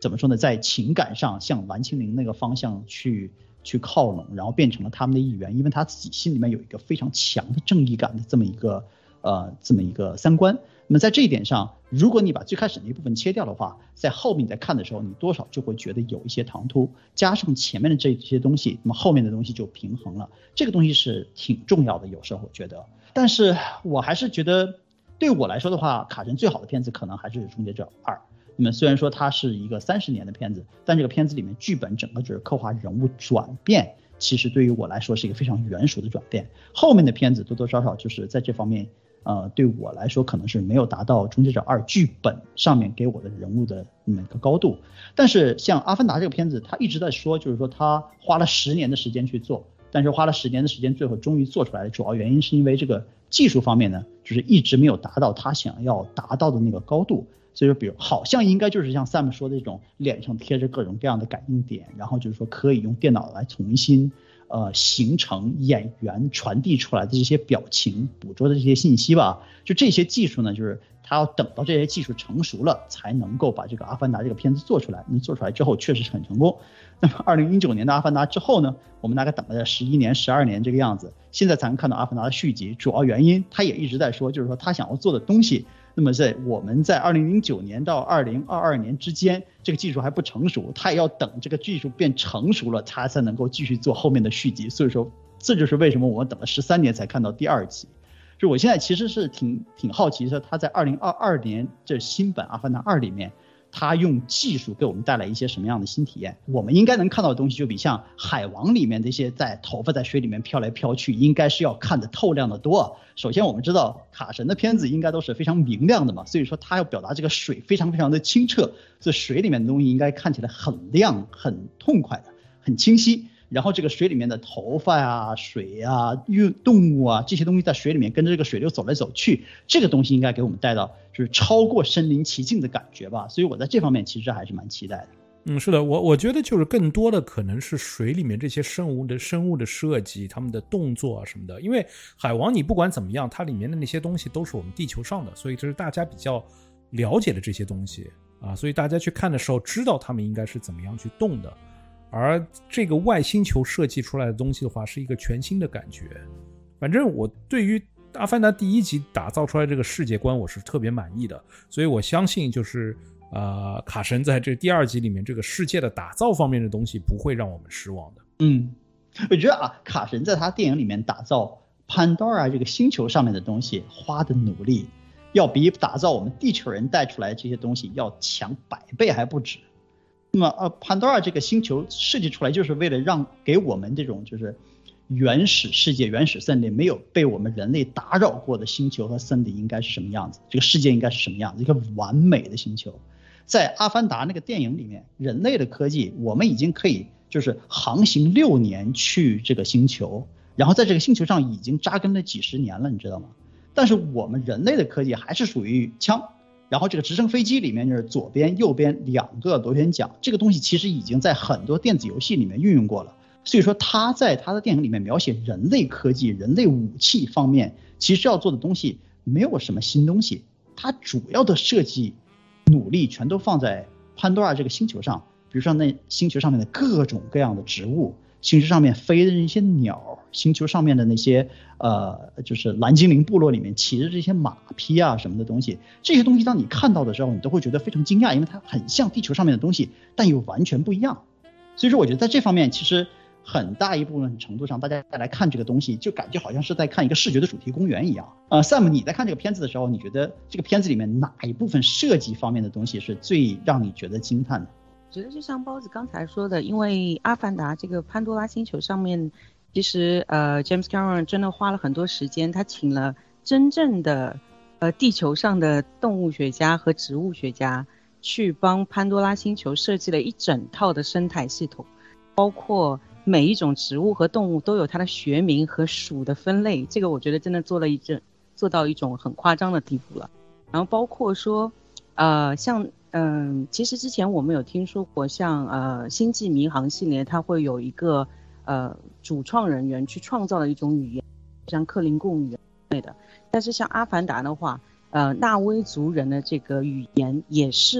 怎么说呢，在情感上向蓝精灵那个方向去去靠拢，然后变成了他们的一员，因为他自己心里面有一个非常强的正义感的这么一个呃这么一个三观。那么在这一点上，如果你把最开始那一部分切掉的话，在后面你在看的时候，你多少就会觉得有一些唐突，加上前面的这些东西，那么后面的东西就平衡了。这个东西是挺重要的，有时候我觉得。但是我还是觉得，对我来说的话，卡神最好的片子可能还是《终结者二》。那么虽然说它是一个三十年的片子，但这个片子里面剧本整个就是刻画人物转变，其实对于我来说是一个非常圆熟的转变。后面的片子多多少少就是在这方面。呃，对我来说可能是没有达到《终结者二》剧本上面给我的人物的那么一个高度。但是像《阿凡达》这个片子，他一直在说，就是说他花了十年的时间去做，但是花了十年的时间，最后终于做出来的主要原因是因为这个技术方面呢，就是一直没有达到他想要达到的那个高度。所以说，比如好像应该就是像 Sam 说的这种脸上贴着各种各样的感应点，然后就是说可以用电脑来重新。呃，形成演员传递出来的这些表情，捕捉的这些信息吧，就这些技术呢，就是他要等到这些技术成熟了，才能够把这个《阿凡达》这个片子做出来。那做出来之后，确实是很成功。那么，二零一九年的《阿凡达》之后呢，我们大概等了十一年、十二年这个样子，现在才能看到《阿凡达》的续集。主要原因，他也一直在说，就是说他想要做的东西。那么在我们在二零零九年到二零二二年之间，这个技术还不成熟，他也要等这个技术变成熟了，他才能够继续做后面的续集。所以说，这就是为什么我们等了十三年才看到第二集。就我现在其实是挺挺好奇的，他在二零二二年这新本《阿凡达二》里面，他用技术给我们带来一些什么样的新体验？我们应该能看到的东西，就比像《海王》里面那些在头发在水里面飘来飘去，应该是要看得透亮的多。首先，我们知道卡神的片子应该都是非常明亮的嘛，所以说他要表达这个水非常非常的清澈，这水里面的东西应该看起来很亮、很痛快的、很清晰。然后这个水里面的头发呀、水呀、动物啊，这些东西在水里面跟着这个水流走来走去，这个东西应该给我们带到就是超过身临其境的感觉吧。所以我在这方面其实还是蛮期待的。 嗯，是的，我我觉得就是更多的可能是水里面这些生物的生物的设计，他们的动作啊什么的。因为海王你不管怎么样，它里面的那些东西都是我们地球上的，所以这是大家比较了解的这些东西啊，所以大家去看的时候知道他们应该是怎么样去动的。而这个外星球设计出来的东西的话，是一个全新的感觉。反正我对于阿凡达第一集打造出来这个世界观我是特别满意的，所以我相信就是呃，卡神在这第二集里面这个世界的打造方面的东西不会让我们失望的。 嗯，我觉得啊，卡神在他电影里面打造潘多拉这个星球上面的东西花的努力，要比打造我们地球人带出来这些东西要强百倍还不止。那么呃，潘多拉这个星球设计出来就是为了让给我们这种就是原始世界、原始森林没有被我们人类打扰过的星球和森林应该是什么样子，这个世界应该是什么样子，一个完美的星球。在阿凡达那个电影里面，人类的科技我们已经可以就是航行六年去这个星球，然后在这个星球上已经扎根了几十年了，你知道吗？但是我们人类的科技还是属于枪，然后这个直升飞机里面就是左边右边两个螺旋桨，这个东西其实已经在很多电子游戏里面运用过了。所以说他在他的电影里面描写人类科技、人类武器方面，其实要做的东西没有什么新东西，他主要的设计努力全都放在潘多拉这个星球上，比如说那星球上面的各种各样的植物，星球上面飞的那些鸟，星球上面的那些呃，就是蓝精灵部落里面骑着这些马匹啊什么的东西，这些东西当你看到的时候，你都会觉得非常惊讶，因为它很像地球上面的东西，但又完全不一样。所以说我觉得在这方面其实很大一部分程度上，大家来看这个东西就感觉好像是在看一个视觉的主题公园一样。呃 Sam 你在看这个片子的时候，你觉得这个片子里面哪一部分设计方面的东西是最让你觉得惊叹的？ 我觉得就像包子刚才说的，因为阿凡达这个潘多拉星球上面，其实呃 James Cameron 真的花了很多时间，他请了真正的呃地球上的动物学家和植物学家去帮潘多拉星球设计了一整套的生态系统，包括每一种植物和动物都有它的学名和属的分类，这个我觉得真的做了一阵做到一种很夸张的地步了。然后包括说呃像嗯、呃，其实之前我们有听说过像呃星际迷航系列它会有一个呃主创人员去创造的一种语言，像克林贡语言之类的。但是像阿凡达的话，呃纳威族人的这个语言也是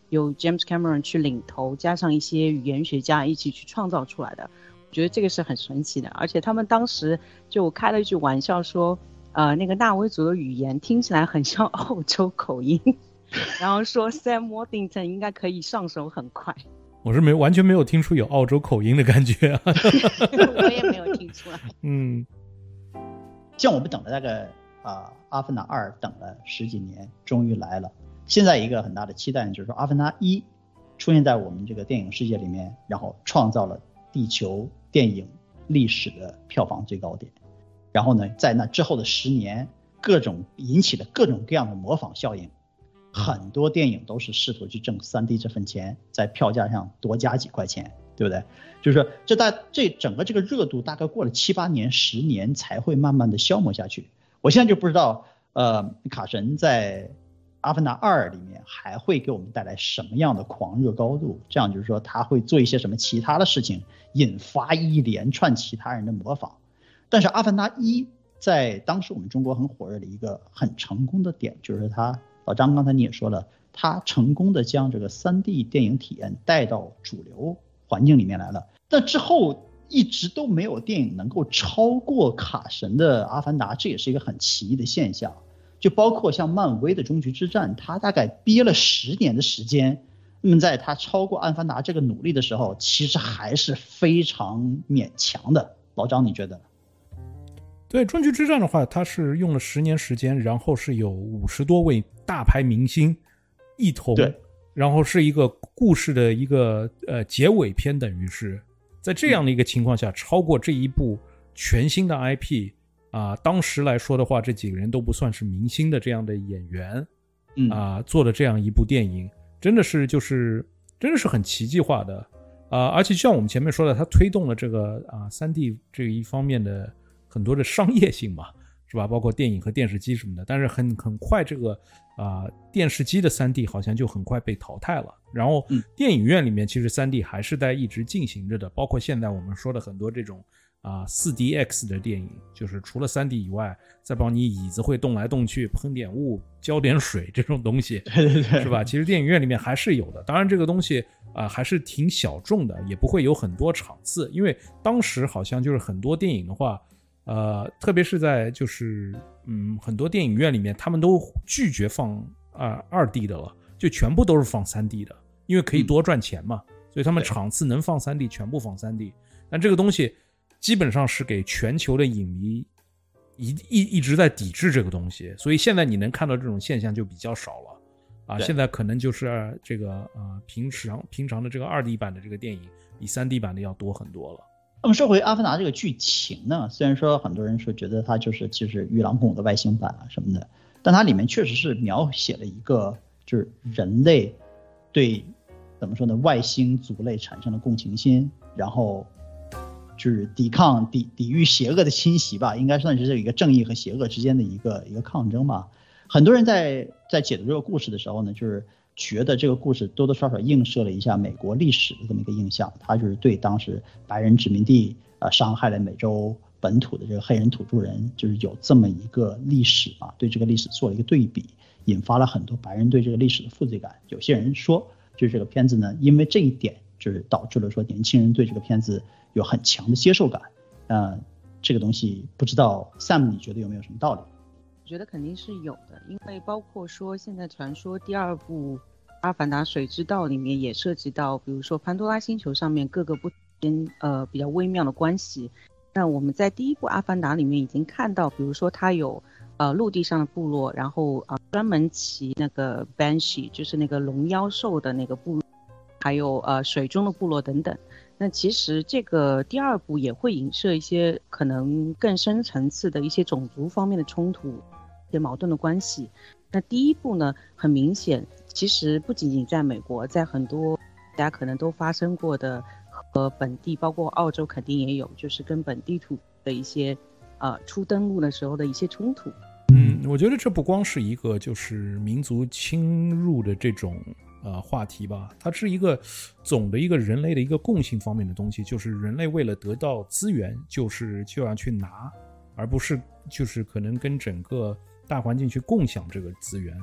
由 James Cameron 去领头，加上一些语言学家一起去创造出来的。我觉得这个是很神奇的，而且他们当时就开了一句玩笑说，呃，那个纳维族的语言听起来很像澳洲口音，然后说 Sam Worthington 应该可以上手很快。 我是没完全没有听出有澳洲口音的感觉啊， 我也没有听出来。 嗯， 像我们等了大概啊，《阿凡达二》等了十几年，终于来了。现在一个很大的期待就是说，《阿凡达一》出现在我们这个电影世界里面，然后创造了地球电影历史的票房最高点。然后呢，在那之后的十年，各种引起了各种各样的模仿效应，很多电影都是试图去挣 三 D 这份钱，在票价上多加几块钱，对不对？就是说这大这整个这个热度大概过了七八年、十年才会慢慢的消磨下去。我现在就不知道，呃，卡神在《阿凡达二》里面还会给我们带来什么样的狂热高度？这样就是说他会做一些什么其他的事情，引发一连串其他人的模仿。但是《阿凡达一》在当时我们中国很火热的一个很成功的点，就是他老张刚才你也说了，他成功的将这个 三 D 电影体验带到主流环境里面来了。但之后一直都没有电影能够超过卡神的《阿凡达》，这也是一个很奇异的现象。就包括像漫威的《终局之战》，他大概憋了十年的时间，那么在他超过《阿凡达》这个努力的时候，其实还是非常勉强的。老张，你觉得？ 对，《终局之战》的话，它是用了十年时间，然后是有五十多位大牌明星一同，然后是一个故事的一个呃结尾篇，等于是在这样的一个情况下，超过这一部全新的 I P 啊、呃，当时来说的话，这几个人都不算是明星的这样的演员， 嗯啊、呃，做了这样一部电影，真的是就是真的是很奇迹化的啊、呃，而且像我们前面说的，它推动了这个啊、呃、三 D 这一方面的很多的商业性嘛，是吧？包括电影和电视机什么的，但是很很快这个啊、呃、电视机的 三 D 好像就很快被淘汰了。然后电影院里面其实 三 D 还是在一直进行着的，包括现在我们说的很多这种啊、呃、四 D X 的电影，就是除了 三 D 以外，再帮你椅子会动来动去，喷点雾，浇点水这种东西， 对对对， 是吧？其实电影院里面还是有的，当然这个东西啊、呃、还是挺小众的，也不会有很多场次，因为当时好像就是很多电影的话。呃，特别是在就是嗯很多电影院里面，他们都拒绝放啊、呃、二 D 的了，就全部都是放 三 D 的，因为可以多赚钱嘛，嗯、所以他们场次能放 三 D 全部放 三 D。但这个东西基本上是给全球的影迷一一一直在抵制这个东西，所以现在你能看到这种现象就比较少了啊。现在可能就是、呃、这个呃平常平常的这个二 D 版的这个电影比 三 D 版的要多很多了。 那么说回《阿凡达》这个剧情呢，虽然说很多人说觉得它就是其实与狼共舞的外星版啊什么的，但它里面确实是描写了一个就是人类对怎么说呢外星族类产生了共情心，然后就是抵抗抵抵御邪恶的侵袭吧，应该算是这一个正义和邪恶之间的一个一个抗争吧。很多人在在解读这个故事的时候呢，就是觉得这个故事多多少少映射了一下美国历史的这么一个印象，它就是对当时白人殖民地呃伤害了美洲本土的这个黑人土著人，就是有这么一个历史嘛，对这个历史做了一个对比，引发了很多白人对这个历史的负罪感。有些人说，就是这个片子呢，因为这一点就是导致了说年轻人对这个片子有很强的接受感。呃，这个东西不知道 Sam 你觉得有没有什么道理？ 我觉得肯定是有的，因为包括说现在传说第二部《阿凡达：水之道》里面也涉及到，比如说潘多拉星球上面各个不间呃比较微妙的关系。那我们在第一部《阿凡达》里面已经看到，比如说它有呃陆地上的部落，然后啊、呃、专门骑那个 Banshee， 就是那个龙妖兽的那个部落，还有呃水中的部落等等。那其实这个第二部也会影射一些可能更深层次的一些种族方面的冲突、一些矛盾的关系。那第一部呢，很明显，其实不仅仅在美国，在很多国家可能都发生过的，和本地包括澳洲肯定也有，就是跟本地土的一些呃初登陆的时候的一些冲突。 嗯，我觉得这不光是一个就是民族侵入的这种呃话题吧，它是一个总的一个人类的一个共性方面的东西，就是人类为了得到资源，就是就要去拿，而不是就是可能跟整个大环境去共享这个资源。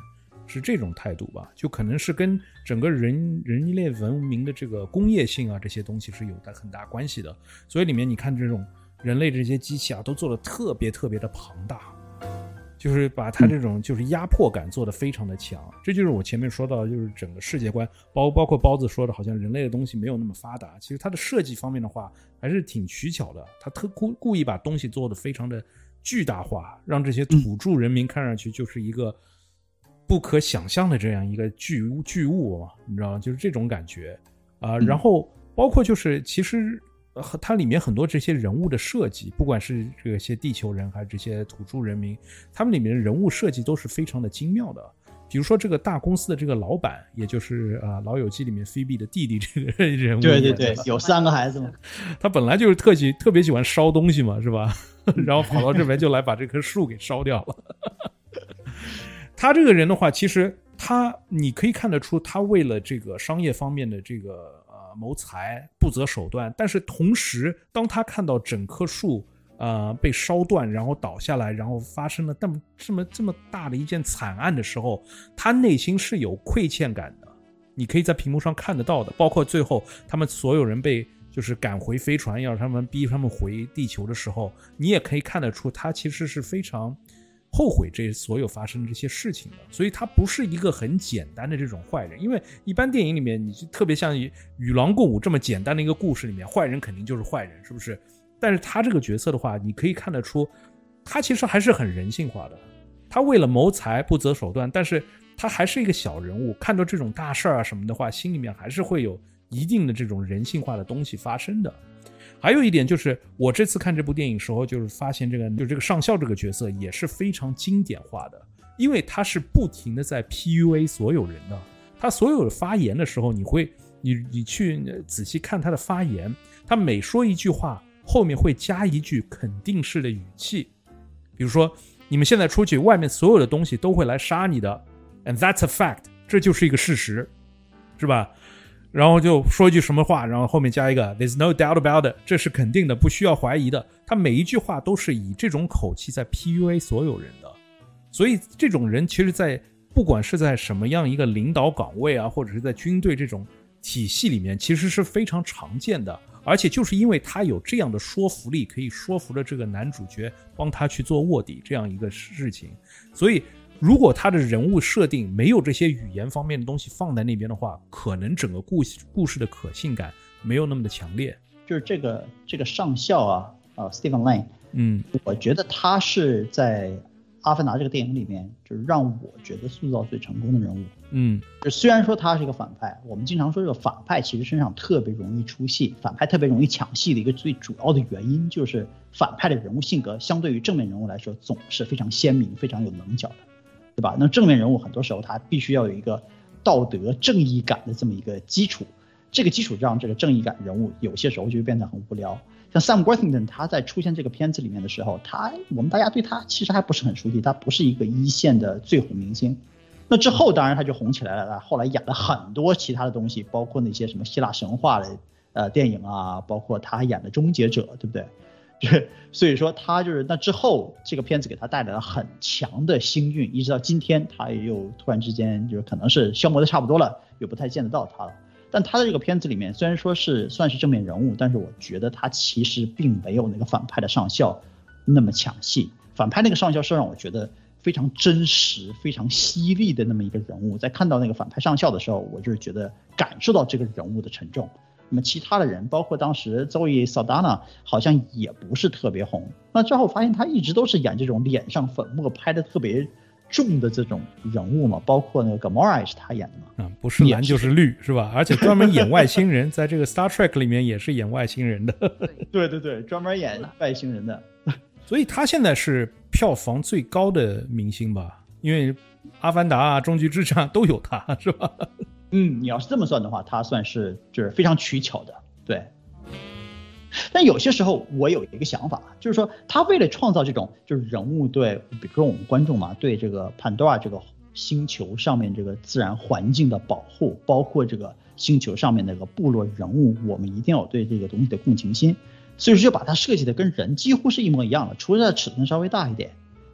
是这种态度吧，就可能是跟整个人人类文明的这个工业性啊这些东西是有很大关系的。所以里面你看这种人类这些机器啊都做得特别特别的庞大，就是把它这种就是压迫感做得非常的强。这就是我前面说到，就是整个世界观，包包括包子说的，好像人类的东西没有那么发达。其实它的设计方面的话，还是挺取巧的。它特故故意把东西做得非常的巨大化，让这些土著人民看上去就是一个不可想象的这样一个巨物巨物嘛，你知道吗？就是这种感觉啊、呃。然后包括就是其实。它里面很多这些人物的设计，不管是这些地球人还是这些土著人民，他们里面的人物设计都是非常的精妙的。比如说这个大公司的这个老板，也就是啊、呃《老友记》里面菲比的弟弟这个人物， 对对对，有三个孩子嘛， 他本来就是特喜特别喜欢烧东西嘛，是吧？然后跑到这边就来把这棵树给烧掉了。他这个人的话，其实他你可以看得出，他为了这个商业方面的这个。谋财不择手段，但是同时当他看到整棵树呃被烧断，然后倒下来，然后发生了这么这么这么大的一件惨案的时候，他内心是有亏欠感的，你可以在屏幕上看得到的。包括最后他们所有人被就是赶回飞船，要他们逼他们回地球的时候，你也可以看得出他其实是非常后悔这所有发生的这些事情的。所以他不是一个很简单的这种坏人，因为一般电影里面你就特别像与狼共舞这么简单的一个故事里面，坏人肯定就是坏人，是不是？但是他这个角色的话，你可以看得出他其实还是很人性化的。他为了谋财不择手段，但是他还是一个小人物，看到这种大事啊什么的话，心里面还是会有一定的这种人性化的东西发生的。还有一点就是，我这次看这部电影时候，就是发现这个，就这个上校这个角色也是非常经典化的，因为他是不停的在 P U A 所有人的。他所有的发言的时候，你会，你你去仔细看他的发言，他每说一句话，后面会加一句肯定式的语气，比如说，你们现在出去，外面所有的东西都会来杀你的 ，and that's a fact， 这就是一个事实，是吧？然后就说一句什么话，然后后面加一个 there's no doubt about it， 这是肯定的，不需要怀疑的。他每一句话都是以这种口气在 P U A 所有人的，所以这种人其实在不管是在什么样一个领导岗位啊，或者是在军队这种体系里面，其实是非常常见的。而且就是因为他有这样的说服力，可以说服了这个男主角帮他去做卧底这样一个事情，所以如果他的人物设定没有这些语言方面的东西放在那边的话，可能整个故事故事的可信感没有那么的强烈。 就是这个这个上校啊，啊 Stephen Lang， 嗯， 我觉得他是在《阿凡达》这个电影里面，就是让我觉得塑造最成功的人物。 嗯， 就虽然说他是一个反派，我们经常说这个反派其实身上特别容易出戏，反派特别容易抢戏的一个最主要的原因，就是反派的人物性格相对于正面人物来说，总是非常鲜明、非常有棱角的。对吧？那正面人物很多时候他必须要有一个道德正义感的这么一个基础，这个基础让这个正义感人物有些时候就变得很无聊。像 Sam Worthington 他在出现这个片子里面的时候，他我们大家对他其实还不是很熟悉，他不是一个一线的最红明星。那之后当然他就红起来了，后来演了很多其他的东西，包括那些什么希腊神话的呃电影啊，包括他还演的终结者，对不对？所以说他就是那之后这个片子给他带来了很强的星运，一直到今天他又突然之间就是可能是消磨的差不多了，又不太见得到他了。但他的这个片子里面虽然说是算是正面人物，但是我觉得他其实并没有那个反派的上校那么抢戏。反派那个上校是让我觉得非常真实非常犀利的那么一个人物，在看到那个反派上校的时候，我就是觉得感受到这个人物的沉重。那么其他的人包括当时 Zoe Saldana 好像也不是特别红，那之后发现他一直都是演这种脸上粉末拍的特别重的这种人物嘛，包括那个 Gamora 也是他演的嘛， 嗯，不是蓝就是绿是吧？而且专门演外星人，在这个 Star Trek 里面也是演外星人的。 对对对，专门演外星人的。 所以他现在是票房最高的明星吧？因为阿凡达啊、终局之战都有他，是吧？ 嗯，你要是这么算的话，他算是就是非常取巧的，对。但有些时候我有一个想法，就是说他为了创造这种就是人物对，比如说我们观众嘛，对这个潘多拉这个星球上面这个自然环境的保护，包括这个星球上面那个部落人物，我们一定要对这个东西的共情心，所以说就把它设计的跟人几乎是一模一样的，除了尺寸稍微大一点。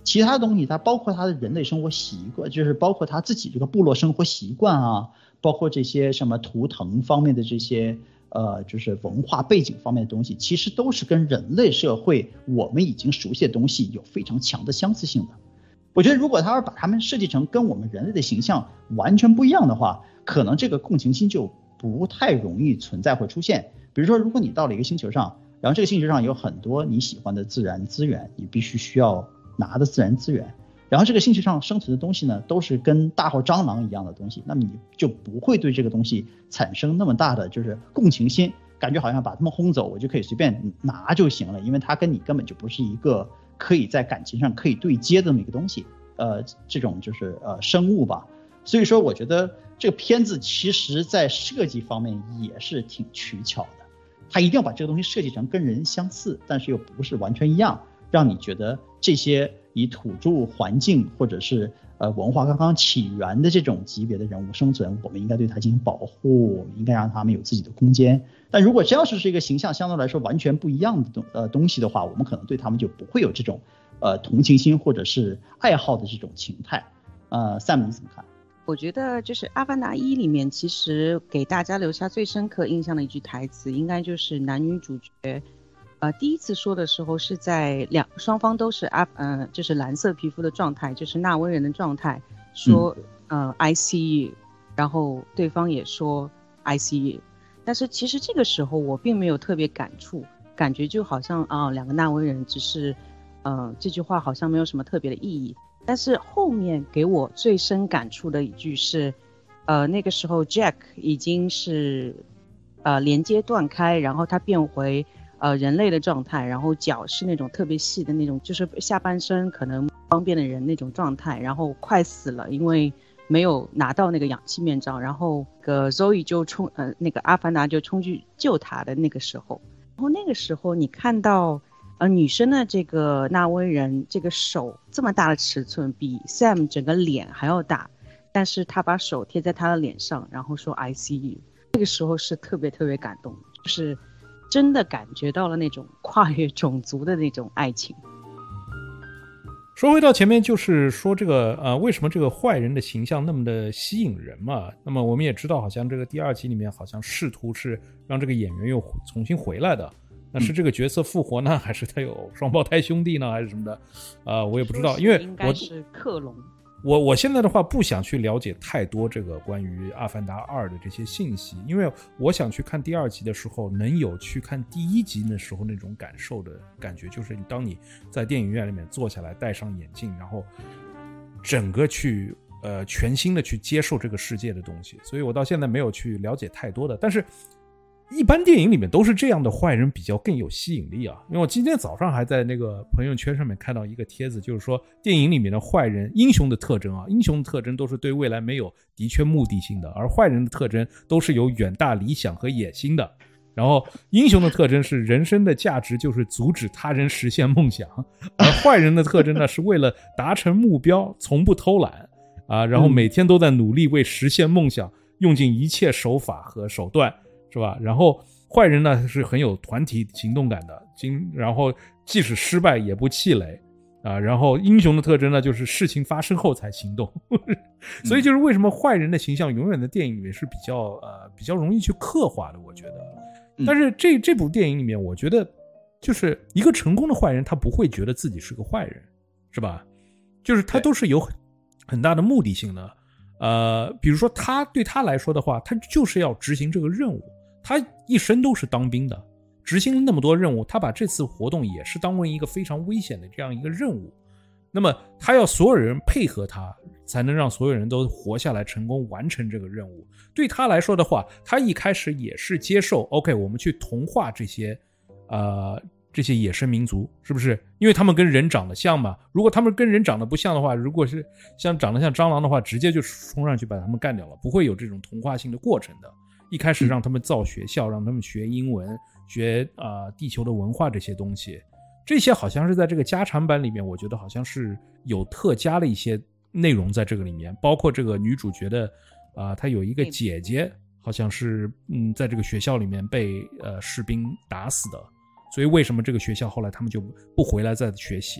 其他东西它包括它的人类生活习惯，就是包括他自己这个部落生活习惯啊，包括这些什么图腾方面的这些呃，就是文化背景方面的东西，其实都是跟人类社会我们已经熟悉的东西有非常强的相似性的。我觉得如果他要把他们设计成跟我们人类的形象完全不一样的话，可能这个共情心就不太容易存在或出现。比如说，如果你到了一个星球上，然后这个星球上有很多你喜欢的自然资源，你必须需要拿的自然资源，然后这个星球上生存的东西呢，都是跟大号蟑螂一样的东西，那么你就不会对这个东西产生那么大的就是共情心，感觉好像把他们轰走，我就可以随便拿就行了，因为它跟你根本就不是一个可以在感情上可以对接的这么一个东西，呃，这种就是呃生物吧。所以说，我觉得这个片子其实在设计方面也是挺取巧的，它一定要把这个东西设计成跟人相似，但是又不是完全一样，让你觉得这些以土著环境或者是呃文化刚刚起源的这种级别的人物生存，我们应该对它进行保护，我们应该让他们有自己的空间。但如果真要是一个形象相对来说完全不一样的东呃东西的话，我们可能对他们就不会有这种呃同情心或者是爱好的这种情态。呃 Sam 你怎么看？ 我觉得就是《阿凡达一》里面，其实给大家留下最深刻印象的一句台词，应该就是男女主角，呃，第一次说的时候是在两双方都是阿呃，就是蓝色皮肤的状态，就是纳温人的状态，说、嗯、呃 I see you， 然后对方也说 I see you， 但是其实这个时候我并没有特别感触，感觉就好像啊、呃、两个纳温人只是，呃这句话好像没有什么特别的意义。但是后面给我最深感触的一句是，呃，那个时候 Jack 已经是，呃，连接断开，然后他变回呃人类的状态，然后脚是那种特别细的那种，就是下半身可能方便的人那种状态，然后快死了，因为没有拿到那个氧气面罩，然后个 Zoe 就冲，呃，那个阿凡达就冲去救他的那个时候，然后那个时候你看到。呃，女生的这个纳温人，这个手这么大的尺寸，比 Sam 整个脸还要大，但是他把手贴在他的脸上，然后说 I see you， 这个时候是特别特别感动，就是真的感觉到了那种跨越种族的那种爱情。 说回到前面，就是说这个呃，为什么这个坏人的形象那么的吸引人嘛？那么我们也知道，好像这个第二集里面好像试图是让这个演员又重新回来的。那是这个角色复活呢，还是他有双胞胎兄弟呢，还是什么的？啊、呃，我也不知道，因为我应该是克隆。 我我现在的话不想去了解太多这个关于《阿凡达二》的这些信息，因为我想去看第二集的时候，能有去看第一集的时候那种感受的感觉，就是你当你在电影院里面坐下来，戴上眼镜，然后整个去呃全新的去接受这个世界的东西，所以我到现在没有去了解太多的，但是。一般电影里面都是这样的坏人比较更有吸引力啊，因为我今天早上还在那个朋友圈上面看到一个帖子，就是说电影里面的坏人英雄的特征啊，英雄的特征都是对未来没有的确目的性的，而坏人的特征都是有远大理想和野心的。然后英雄的特征是人生的价值就是阻止他人实现梦想，而坏人的特征呢是为了达成目标从不偷懒啊，然后每天都在努力为实现梦想用尽一切手法和手段，是吧？然后坏人呢是很有团体行动感的，然后即使失败也不气馁啊。然后英雄的特征呢就是事情发生后才行动，所以就是为什么坏人的形象永远在电影里面是比较呃比较容易去刻画的，我觉得。但是这这部电影里面，我觉得就是一个成功的坏人，他不会觉得自己是个坏人，是吧？就是他都是有很很大的目的性的。呃，比如说他对他来说的话，他就是要执行这个任务。他一生都是当兵的，执行了那么多任务，他把这次活动也是当为一个非常危险的这样一个任务。那么他要所有人配合他，才能让所有人都活下来，成功完成这个任务。对他来说的话，他一开始也是接受 OK 我们去同化这些呃这些野生民族，是不是？因为他们跟人长得像嘛，如果他们跟人长得不像的话，如果是像长得像蟑螂的话，直接就冲上去把他们干掉了，不会有这种同化性的过程的。一开始让他们造学校，让他们学英文，学呃地球的文化这些东西，这些好像是在这个加长版里面，我觉得好像是有特加了一些内容在这个里面，包括这个女主角的啊、呃，她有一个姐姐，好像是嗯在这个学校里面被呃士兵打死的，所以为什么这个学校后来他们就不回来再学习了？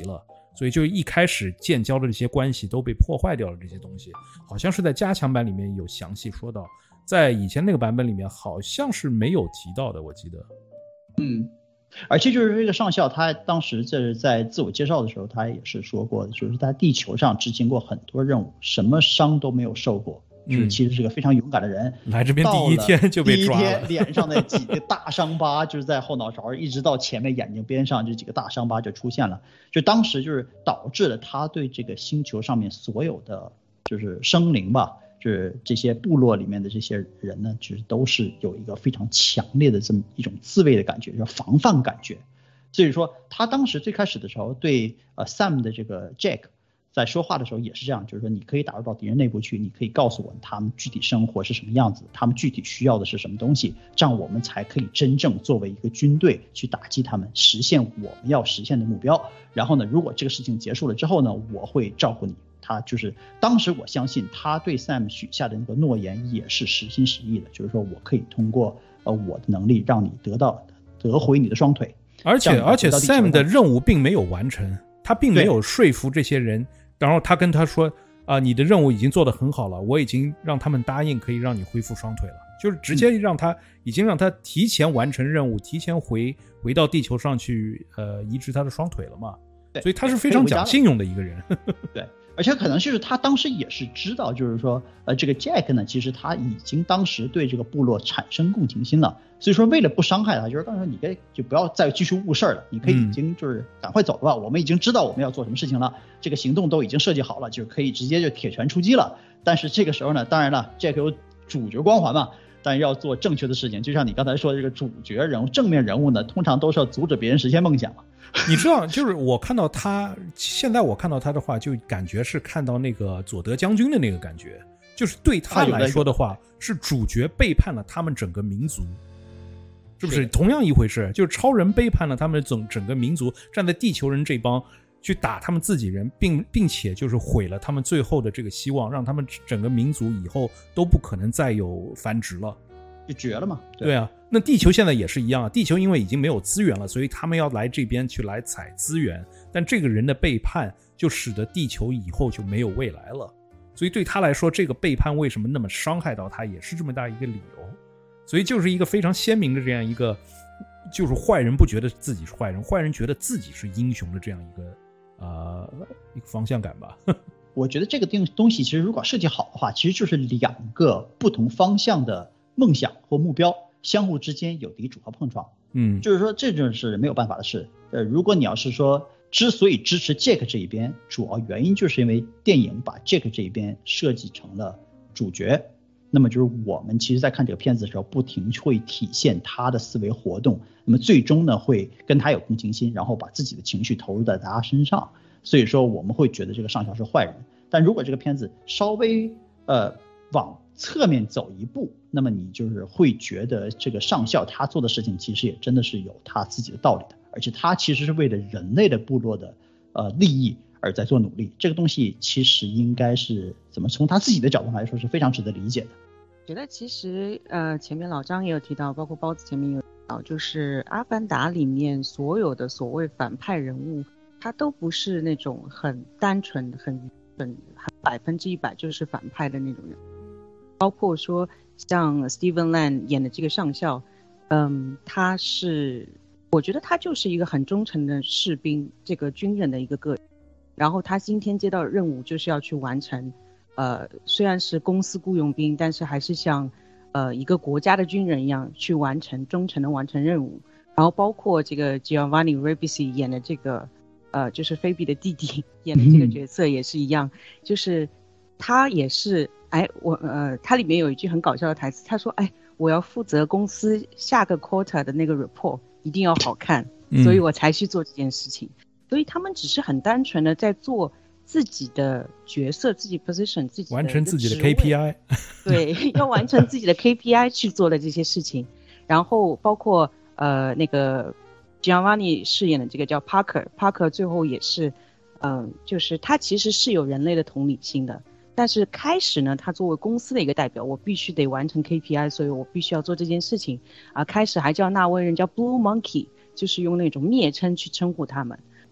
所以就一开始建交的这些关系都被破坏掉了，这些东西好像是在加强版里面有详细说到，在以前那个版本里面好像是没有提到的，我记得。 嗯，而且就是这个上校他当时这在自我介绍的时候他也是说过的，就是在地球上执行过很多任务，什么伤都没有受过，就是其实是个非常勇敢的人。 嗯、来这边第一天就被抓了， 第一天脸上的几个大伤疤就是在后脑勺一直到前面眼睛边上这几个大伤疤就出现了，就当时就是导致了他对这个星球上面所有的就是生灵吧，就是这些部落里面的这些人呢，其实都是有一个非常强烈的这么一种自卫的感觉，就是防范感觉。所以说他当时最开始的时候对呃 Sam 的这个 Jack 在说话的时候也是这样，就是说你可以打入到敌人内部去，你可以告诉我们他们具体生活是什么样子，他们具体需要的是什么东西，这样我们才可以真正作为一个军队去打击他们，实现我们要实现的目标。然后呢，如果这个事情结束了之后呢，我会照顾你。他就是当时我相信他对 Sam 许下的那个诺言也是实心实意的，就是说我可以通过呃我的能力让你得到得回你的双腿。 而且而且 Sam 的任务并没有完成，他并没有说服这些人，然后他跟他说啊、呃，你的任务已经做得很好了，我已经让他们答应可以让你恢复双腿了，就是直接让他、嗯、已经让他提前完成任务，提前回回到地球上去呃移植他的双腿了嘛。所以他是非常讲信用的一个人。 对，而且可能就是他当时也是知道，就是说呃这个 Jack 呢，其实他已经当时对这个部落产生共情心了，所以说为了不伤害他，就是刚才你可以就不要再继续误事了，你可以已经就是赶快走了吧、嗯、我们已经知道我们要做什么事情了，这个行动都已经设计好了，就可以直接就铁拳出击了。但是这个时候呢，当然了 Jack 有主角光环嘛，但要做正确的事情，就像你刚才说的，这个主角人物正面人物呢，通常都是要阻止别人实现梦想。 你知道，就是我看到他，现在我看到他的话，就感觉是看到那个佐德将军的那个感觉，就是对他来说的话，是主角背叛了他们整个民族，是不是同样一回事？就是超人背叛了他们整整个民族，站在地球人这帮去打他们自己人，并并且就是毁了他们最后的这个希望，让他们整个民族以后都不可能再有繁殖了。 就绝了嘛。 对, 对啊，那地球现在也是一样，地球因为已经没有资源了，所以他们要来这边去来采资源，但这个人的背叛就使得地球以后就没有未来了，所以对他来说，这个背叛为什么那么伤害到他，也是这么大一个理由。所以就是一个非常鲜明的这样一个，就是坏人不觉得自己是坏人，坏人觉得自己是英雄的这样一个呃一个方向感吧。 我觉得这个东西其实如果设计好的话，其实就是两个不同方向的梦想或目标相互之间有抵触和碰撞。 嗯， 就是说这就是没有办法的事。呃，如果你要是说之所以支持 Jack 这一边，主要原因就是因为电影把 Jack 这一边设计成了主角，那么就是我们其实在看这个片子的时候不停会体现他的思维活动，那么最终呢会跟他有共情心，然后把自己的情绪投入在他身上，所以说我们会觉得这个上校是坏人。但如果这个片子稍微呃往侧面走一步，那么你就是会觉得这个上校他做的事情其实也真的是有他自己的道理的，而且他其实是为了人类的部落的呃利益而在做努力。这个东西其实应该是怎么从他自己的角度来说是非常值得理解的。 觉得其实呃前面老张也有提到，包括包子前面有提到，就是阿凡达里面所有的所谓反派人物，他都不是那种很单纯很很百分之一百就是反派的那种人。包括说像 Steven Lang 演的这个上校，嗯，他是我觉得他就是一个很忠诚的士兵，这个军人的一个个人。然后他今天接到任务就是要去完成，呃，虽然是公司雇佣兵，但是还是像呃一个国家的军人一样去完成忠诚的完成任务。然后包括这个 Giovanni Ribisi 演的这个呃就是菲比的弟弟演的这个角色也是一样，就是他也是。哎，我呃，它里面有一句很搞笑的台词，他说：“哎，我要负责公司下个 quarter 的那个 report， 一定要好看，所以我才去做这件事情。嗯”所以他们只是很单纯的在做自己的角色、自己 position、自己的完成自己的 K P I， 对，要完成自己的 K P I 去做的这些事情。然后包括呃那个 Giovanni 饰演的这个叫 Parker，Parker 最后也是，嗯、呃，就是他其实是有人类的同理心的。但是开始呢，他作为公司的一个代表，我必须得完成 K P I， 所以我必须要做这件事情啊。开始还叫那位人叫 Blue Monkey， 就是用那种蔑称去称呼他们。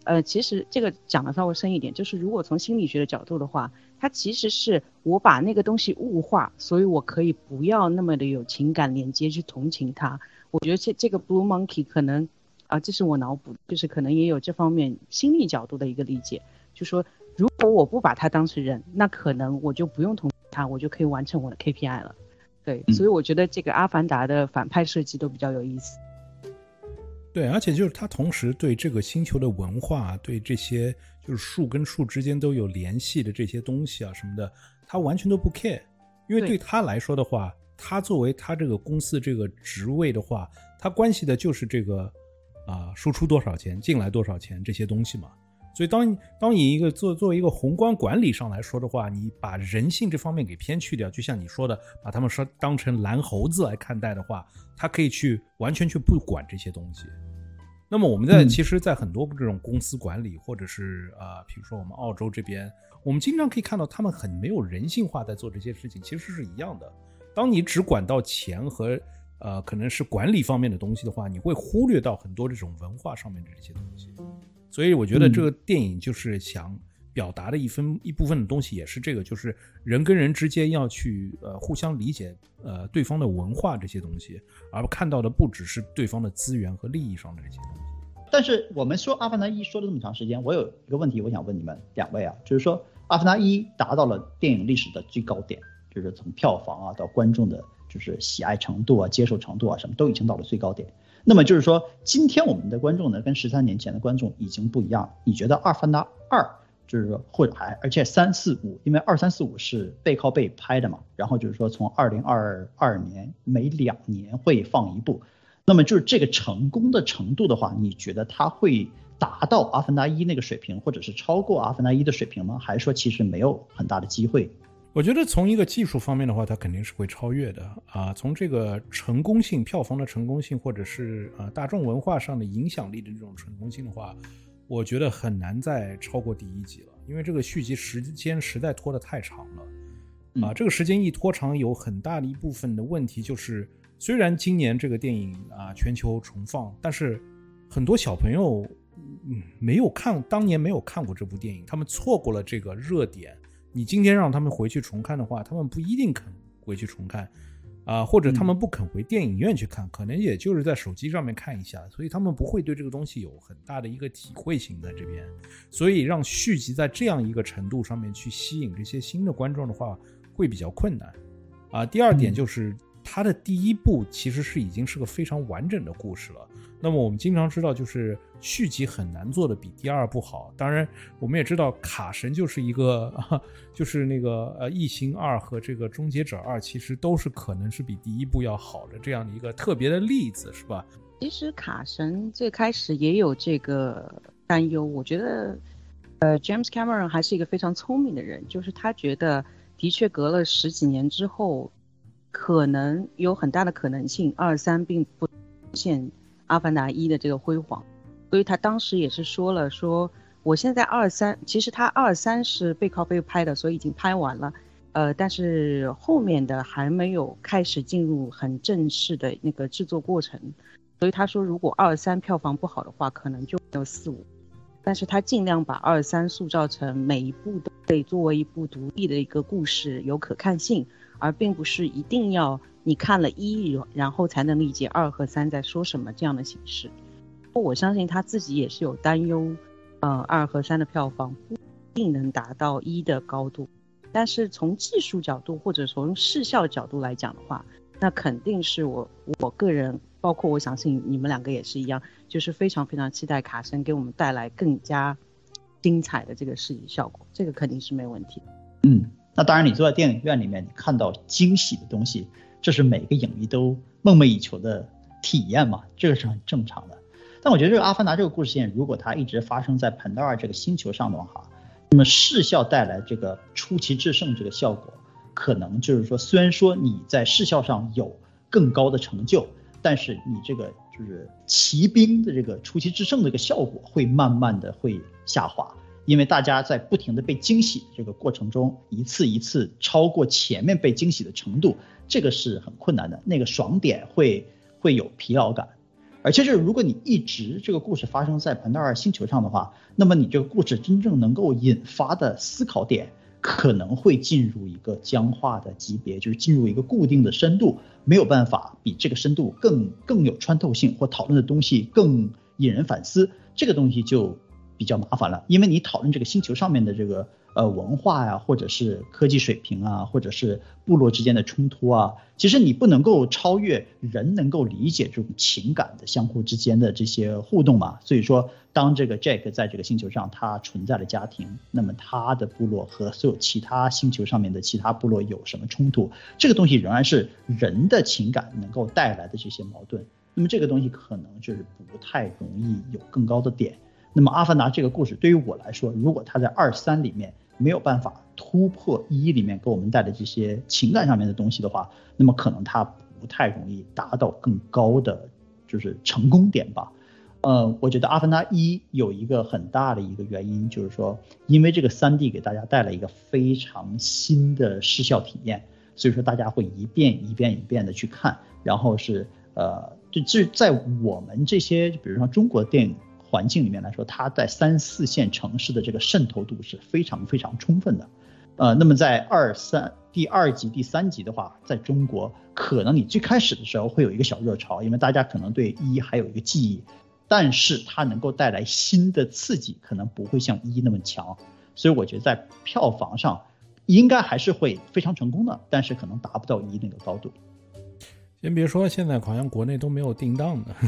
呃，其实这个讲的稍微深一点，就是如果从心理学的角度的话，它其实是我把那个东西物化，所以我可以不要那么的有情感连接去同情它。我觉得这这个 Blue Monkey 可能啊、呃，这是我脑补，就是可能也有这方面心理角度的一个理解，就说如果我不把它当成人，那可能我就不用同情它，我就可以完成我的 K P I 了。对，所以我觉得这个阿凡达的反派设计都比较有意思。 对，而且就是他同时对这个星球的文化，对这些就是树跟树之间都有联系的这些东西啊什么的，他完全都不 care。因为对他来说的话，他作为他这个公司这个职位的话，他关系的就是这个啊、呃、输出多少钱，进来多少钱这些东西嘛。所以当当你一个做作为一个宏观管理上来说的话，你把人性这方面给偏去掉，就像你说的，把他们说当成蓝猴子来看待的话，他可以去完全去不管这些东西。那么我们在、嗯、其实在很多这种公司管理，或者是呃比如说我们澳洲这边，我们经常可以看到他们很没有人性化在做这些事情，其实是一样的。当你只管到钱和呃可能是管理方面的东西的话，你会忽略到很多这种文化上面的这些东西。所以我觉得这个电影就是想表达的一分一部分的东西也是这个，就是人跟人之间要去呃互相理解呃对方的文化这些东西，而看到的不只是对方的资源和利益上的这些东西。 但是我们说阿凡达一说了这么长时间，我有一个问题我想问你们两位啊，就是说阿凡达一达到了电影历史的最高点，就是从票房啊到观众的就是喜爱程度啊接受程度啊什么都已经到了最高点。那么就是说今天我们的观众呢跟十三年前的观众已经不一样了。你觉得阿凡达二就是说或者还而且三四五，因为二三四五是背靠背拍的嘛，然后就是说从二零二二年每两年会放一部，那么就是这个成功的程度的话，你觉得它会达到阿凡达一那个水平，或者是超过阿凡达一的水平吗？还是说其实没有很大的机会？ 我觉得从一个技术方面的话，它肯定是会超越的啊。从这个成功性、票房的成功性，或者是啊大众文化上的影响力的这种成功性的话，我觉得很难再超过第一集了，因为这个续集时间实在拖得太长了啊。这个时间一拖长，有很大的一部分的问题就是，虽然今年这个电影啊全球重放，但是很多小朋友嗯没有看，当年没有看过这部电影，他们错过了这个热点。你今天让他们回去重看的话，他们不一定肯回去重看啊、呃，或者他们不肯回电影院去看、嗯、可能也就是在手机上面看一下，所以他们不会对这个东西有很大的一个体会性在这边，所以让续集在这样一个程度上面去吸引这些新的观众的话会比较困难啊、呃。第二点就是它的第一部其实是已经是个非常完整的故事了，那么我们经常知道就是续集很难做的比第二部好，当然我们也知道卡神就是一个就是那个呃异形二和这个终结者二其实都是可能是比第一部要好的这样的一个特别的例子，是吧？ 其实卡神最开始也有这个担忧，我觉得呃 James Cameron 还是一个非常聪明的人，就是他觉得的确隔了十几年之后可能有很大的可能性二三并不出现阿凡达一的这个辉煌，所以他当时也是说了，说我现在二三，其实他二三是背靠背拍的，所以已经拍完了，呃，但是后面的还没有开始进入很正式的那个制作过程，所以他说如果二三票房不好的话，可能就没有四五，但是他尽量把二三塑造成每一部都可以作为一部独立的一个故事，有可看性，而并不是一定要你看了一然后才能理解二和三在说什么这样的形式。我相信他自己也是有担忧，呃，二和三的票房不一定能达到一的高度，但是从技术角度或者从视效角度来讲的话，那肯定是我我个人，包括我相信你们两个也是一样，就是非常非常期待卡神给我们带来更加精彩的这个视觉效果，这个肯定是没问题。 嗯，那当然，你坐在电影院里面，你看到惊喜的东西，这是每个影迷都梦寐以求的体验嘛，这个是很正常的。但我觉得这个阿凡达这个故事线，如果它一直发生在潘多拉这个星球上的话，那么视效带来这个出奇制胜这个效果，可能就是说，虽然说你在视效上有更高的成就，但是你这个就是骑兵的这个出奇制胜的这个效果会慢慢的会下滑，因为大家在不停的被惊喜这个过程中，一次一次超过前面被惊喜的程度，这个是很困难的，那个爽点会会有疲劳感。而而且是如果你一直这个故事发生在潘达尔星球上的话，那么你这个故事真正能够引发的思考点可能会进入一个僵化的级别，就是进入一个固定的深度，没有办法比这个深度更更有穿透性，或讨论的东西更引人反思，这个东西就比较麻烦了。因为你讨论这个星球上面的这个呃文化呀，或者是科技水平啊，或者是部落之间的冲突啊，其实你不能够超越人能够理解这种情感的相互之间的这些互动嘛。所以说当这个 Jack 在这个星球上他存在了家庭，那么他的部落和所有其他星球上面的其他部落有什么冲突，这个东西仍然是人的情感能够带来的这些矛盾，那么这个东西可能就是不太容易有更高的点。那么阿凡达这个故事对于我来说，如果他在二三里面没有办法突破一里面给我们带来这些情感上面的东西的话，那么可能他不太容易达到更高的就是成功点吧。呃，我觉得阿凡达一有一个很大的一个原因，就是说因为这个 三 D 给大家带来一个非常新的视效体验，所以说大家会一遍一遍一遍的去看，然后是呃，就这在我们这些比如说中国电影环境里面来说，它在三四线城市的这个渗透度是非常非常充分的。呃，那么在二三第二集第三集的话，在中国可能你最开始的时候会有一个小热潮，因为大家可能对一还有一个记忆，但是它能够带来新的刺激可能不会像一那么强，所以我觉得在票房上应该还是会非常成功的，但是可能达不到一那个高度。 先别说现在好像国内都没有定档的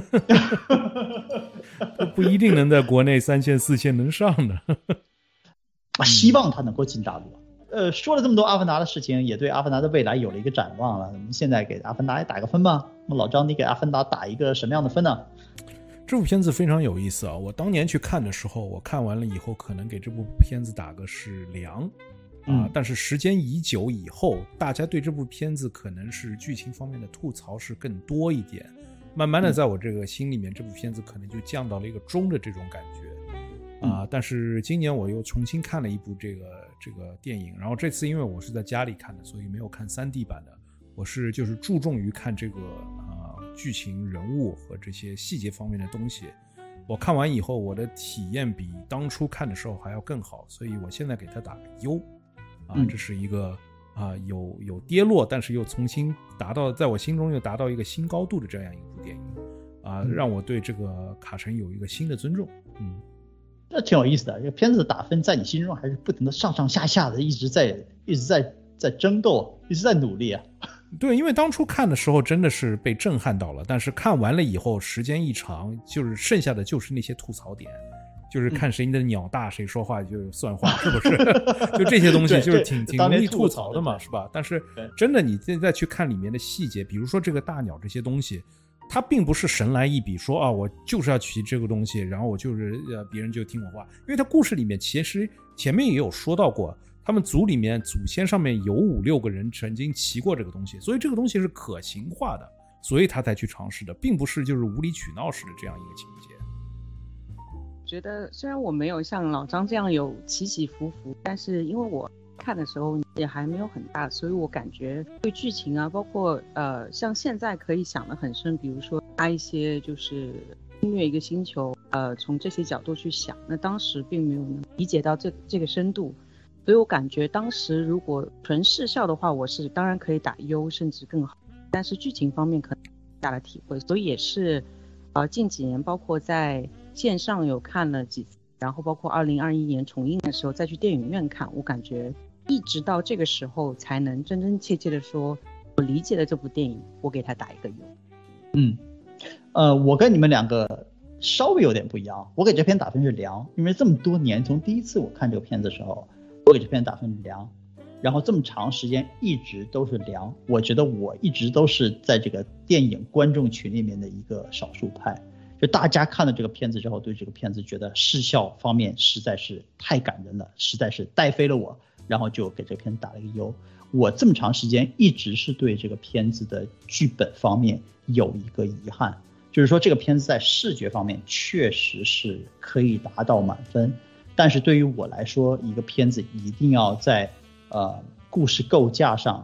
都不一定能在国内三线四线能上的希望它能够进大陆。呃，说了这么多阿凡达的事情，也对阿凡达的未来有了一个展望了。我们现在给阿凡达也打个分吧。那么老张，你给阿凡达打一个什么样的分呢？ 这部片子非常有意思啊！我当年去看的时候，我看完了以后，可能给这部片子打个是良啊、嗯，但是时间已久以后，大家对这部片子可能是剧情方面的吐槽是更多一点。慢慢的，在我这个心里面，这部片子可能就降到了一个中的这种感觉。啊、呃，但是今年我又重新看了一部这个这个电影，然后这次因为我是在家里看的，所以没有看 三 D 版的，我是就是注重于看这个啊、呃、剧情人物和这些细节方面的东西。我看完以后，我的体验比当初看的时候还要更好，所以我现在给它打个优啊，这是一个啊、呃、有有跌落，但是又重新达到在我心中又达到一个新高度的这样一部电影啊、呃，让我对这个卡神有一个新的尊重。嗯。 这挺有意思的，这个片子的打分在你心中还是不停的上上下下的，一直在一直在在争斗，一直在努力啊。 对，因为当初看的时候真的是被震撼到了，但是看完了以后，时间一长，就是剩下的就是那些吐槽点，就是看谁的鸟大，谁说话就算话，是不是？就这些东西就是挺挺容易吐槽的嘛，是吧？但是真的你现在去看里面的细节，比如说这个大鸟这些东西。他并不是神来一笔说啊，我就是要取这个东西，然后我就是呃别人就听我话，因为他故事里面其实前面也有说到过，他们族里面祖先上面有五六个人曾经骑过这个东西，所以这个东西是可行化的，所以他才去尝试的，并不是就是无理取闹式的这样一个情节。 觉得虽然我没有像老张这样有起起伏伏，但是因为我看的时候也还没有很大，所以我感觉对剧情啊，包括呃，像现在可以想得很深，比如说搭一些就是侵略一个星球，呃，从这些角度去想，那当时并没有理解到这这个深度，所以我感觉当时如果纯视效的话，我是当然可以打优，甚至更好，但是剧情方面可能大的体会，所以也是呃近几年包括在线上有看了几次，然后包括二零二一年重映的时候再去电影院看，我感觉。一直到这个时候才能真真切切的说我理解了这部电影，我给他打一个优。 嗯，呃，我跟你们两个稍微有点不一样，我给这片打分是良，因为这么多年从第一次我看这个片子的时候，我给这片打分是良，然后这么长时间一直都是良，我觉得我一直都是在这个电影观众群里面的一个少数派，就大家看了这个片子之后对这个片子觉得视效方面实在是太感人了，实在是带飞了我，然后就给这个片子打了一个优。我这么长时间一直是对这个片子的剧本方面有一个遗憾，就是说这个片子在视觉方面确实是可以达到满分，但是对于我来说，一个片子一定要在呃故事构架上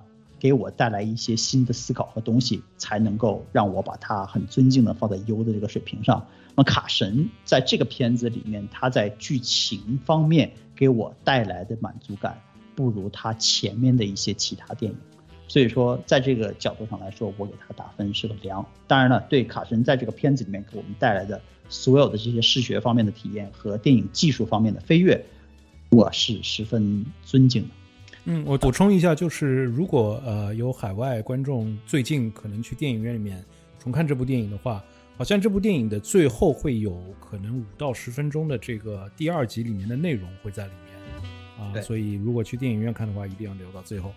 给我带来一些新的思考和东西，才能够让我把它很尊敬的放在优的这个水平上。那么卡神在这个片子里面，他在剧情方面给我带来的满足感不如他前面的一些其他电影，所以说在这个角度上来说，我给他打分是个良。当然了，对卡神在这个片子里面给我们带来的所有的这些视觉方面的体验和电影技术方面的飞跃，我是十分尊敬的。 嗯，我补充一下，就是如果呃有海外观众最近可能去电影院里面重看这部电影的话，好像这部电影的最后会有可能五到十分钟的这个第二集里面的内容会在里面啊，所以如果去电影院看的话，一定要留到最后。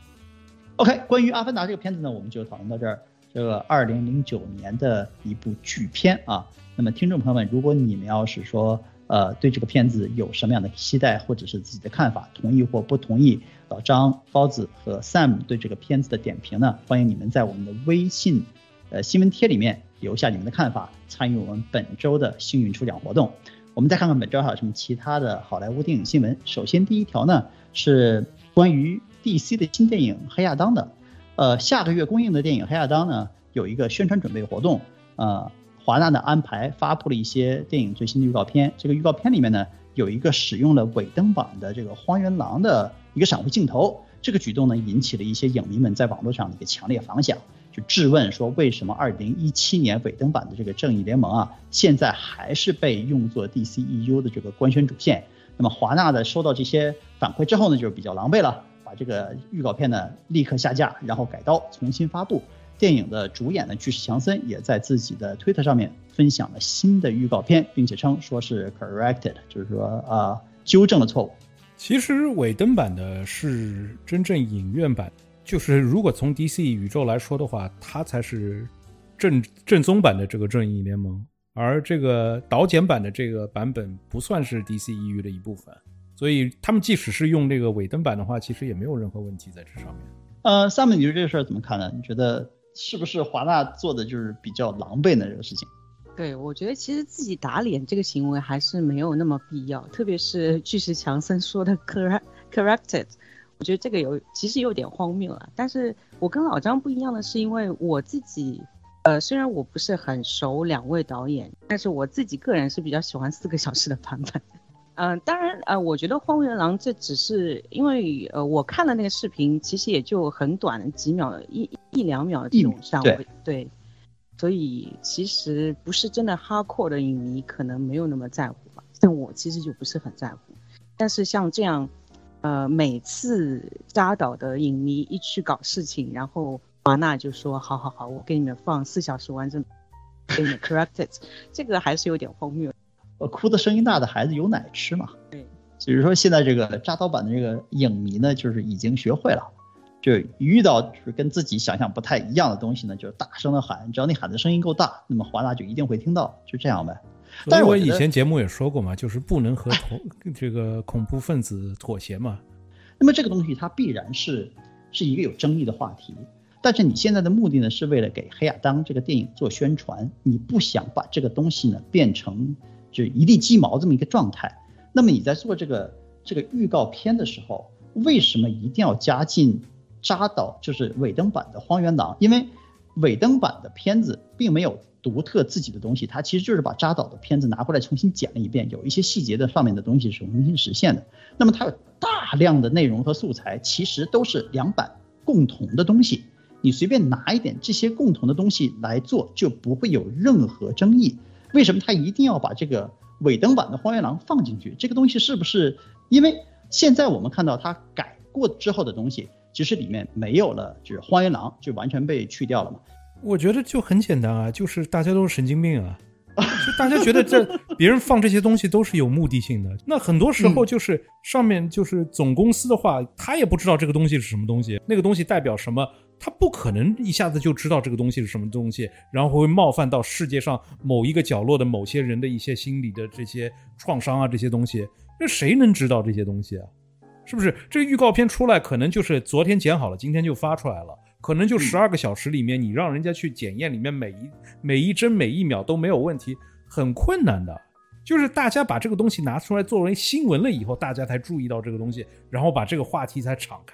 OK， 关于《阿凡达》这个片子呢，我们就讨论到这儿。这个二零零九年的一部巨片啊，那么听众朋友们，如果你们要是说呃对这个片子有什么样的期待或者是自己的看法，同意或不同意老张、包子和 Sam 对这个片子的点评呢，欢迎你们在我们的微信呃新闻贴里面留下你们的看法，参与我们本周的幸运抽奖活动。我们再看看本周还有什么其他的好莱坞电影新闻。首先第一条呢是关于 D C 的新电影黑亚当的，呃，下个月公映的电影黑亚当呢有一个宣传准备活动，呃，华纳的安排发布了一些电影最新的预告片。这个预告片里面呢有一个使用了尾灯版的这个荒原狼的一个闪回镜头，这个举动呢引起了一些影迷们在网络上的一个强烈反响，就质问说为什么二零一七年尾灯版的这个正义联盟啊，现在还是被用作 D C E U 的这个官宣主线。那么华纳的收到这些反馈之后呢，就是比较狼狈了，把这个预告片呢立刻下架，然后改刀重新发布。电影的主演呢巨石强森也在自己的推特上面分享了新的预告片，并且称说是 corrected， 就是说啊、呃、纠正了错误。 其实尾灯版的是真正影院版，就是如果从 D C 宇宙来说的话，它才是正正宗版的这个正义联盟，而这个导剪版的这个版本不算是 D C E U 的一部分，所以他们即使是用这个尾灯版的话，其实也没有任何问题在这上面。 呃 Sam 你对这个事儿怎么看呢？你觉得是不是华纳做的就是比较狼狈的这个事情？ 对，我觉得其实自己打脸这个行为还是没有那么必要，特别是巨石强森说的 correct, corrected， 我觉得这个有其实有点荒谬了。但是我跟老张不一样的是，因为我自己呃虽然我不是很熟两位导演，但是我自己个人是比较喜欢四个小时的版本。嗯、呃，当然呃我觉得荒原狼这只是因为呃我看了那个视频，其实也就很短几秒一一两秒的这种上位，对，所以其实不是真的 hardcore 的影迷可能没有那么在乎吧，但我其实就不是很在乎。但是像这样呃每次扎导的影迷一去搞事情，然后华纳就说好好好，我给你们放四小时完整给你们 corrected， 这个还是有点荒谬。 呃，哭的声音大的孩子有奶吃嘛。 对， 所以说现在这个扎导版的这个影迷呢，就是已经学会了，就遇到就是跟自己想象不太一样的东西呢，就大声的喊，只要你喊的声音够大，那么华纳就一定会听到，就这样呗。 但是我以前节目也说过嘛，就是不能和这个恐怖分子妥协嘛。 那么这个东西它必然是是一个有争议的话题，但是你现在的目的呢，是为了给黑亚当这个电影做宣传，你不想把这个东西呢变成就是一地鸡毛这么一个状态。那么你在做这个这个预告片的时候，为什么一定要加进扎导就是尾灯版的荒原狼？因为尾灯版的片子并没有独特自己的东西，它其实就是把扎导的片子拿过来重新剪了一遍，有一些细节的上面的东西是重新实现的。那么它有大量的内容和素材，其实都是两版共同的东西，你随便拿一点这些共同的东西来做，就不会有任何争议。为什么他一定要把这个尾灯版的荒原狼放进去？这个东西是不是因为现在我们看到他改过之后的东西，其实里面没有了，就是荒原狼就完全被去掉了嘛？ 我觉得就很简单啊，就是大家都是神经病啊，就大家觉得这别人放这些东西都是有目的性的。那很多时候就是上面就是总公司的话，他也不知道这个东西是什么东西，那个东西代表什么，他不可能一下子就知道这个东西是什么东西，然后会冒犯到世界上某一个角落的某些人的一些心理的这些创伤啊，这些东西，那谁能知道这些东西啊？是不是？这个预告片出来可能就是昨天剪好了，今天就发出来了，可能就十二个小时里面，你让人家去检验里面每一每一帧每一秒都没有问题，很困难的。就是大家把这个东西拿出来作为新闻了以后，大家才注意到这个东西，然后把这个话题才敞开了，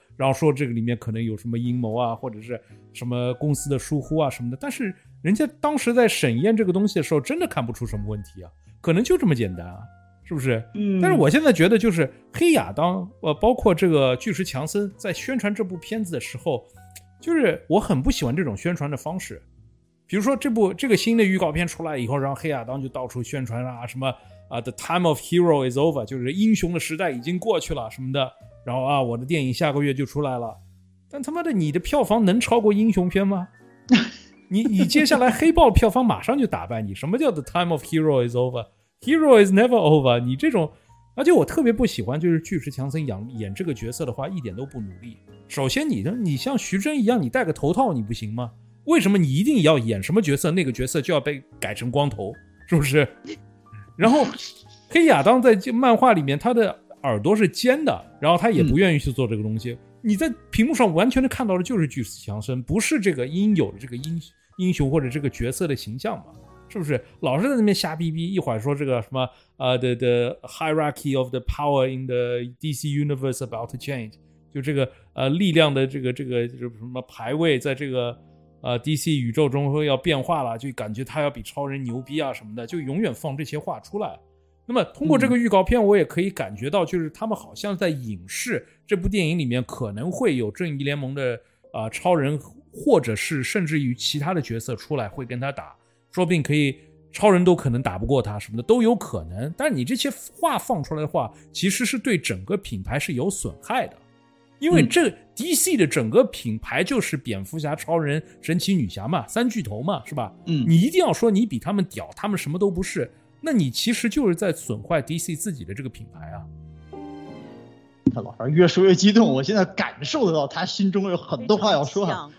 然后说这个里面可能有什么阴谋啊，或者是什么公司的疏忽啊什么的，但是人家当时在审验这个东西的时候真的看不出什么问题啊，可能就这么简单啊，是不是？ 嗯， 但是我现在觉得就是黑亚当呃，包括这个巨石强森在宣传这部片子的时候，就是我很不喜欢这种宣传的方式。比如说这部这个新的预告片出来以后，然后黑亚当就到处宣传啊，什么啊 The time of hero is over， 就是英雄的时代已经过去了什么的，然后啊我的电影下个月就出来了，但他妈的你的票房能超过英雄片吗？你你接下来黑豹票房马上就打败你，什么叫 The time of hero is over？ Hero is never over， 你这种，而且我特别不喜欢就是巨石强森演演这个角色的话一点都不努力。首先你的你像徐峥一样，你戴个头套你不行吗？为什么你一定要演什么角色，那个角色就要被改成光头，是不是？然后黑亚当在漫画里面他的耳朵是尖的，然后他也不愿意去做这个东西、嗯、你在屏幕上完全的看到的就是巨石强森，不是这个应有的这个英英雄或者这个角色的形象嘛，是不是？老是在那边瞎逼逼，一会儿说这个什么呃、uh, the, the hierarchy of the power in the D C universe about to change， 就这个呃力量的这个这个什么排位在这个呃 D C 宇宙中会要变化了，就感觉他要比超人牛逼啊什么的，就永远放这些话出来。那么通过这个预告片我也可以感觉到，就是他们好像在影视这部电影里面可能会有正义联盟的呃超人，或者是甚至于其他的角色出来会跟他打，说不定可以超人都可能打不过他什么的都有可能。但是你这些话放出来的话，其实是对整个品牌是有损害的，因为这 D C 的整个品牌就是蝙蝠侠、超人、神奇女侠嘛，三巨头嘛，是吧？ 嗯， 你一定要说你比他们屌，他们什么都不是，那你其实就是在损坏 D C 自己的这个品牌啊。 他老师越说越激动，我现在感受得到他心中有很多话要说哈。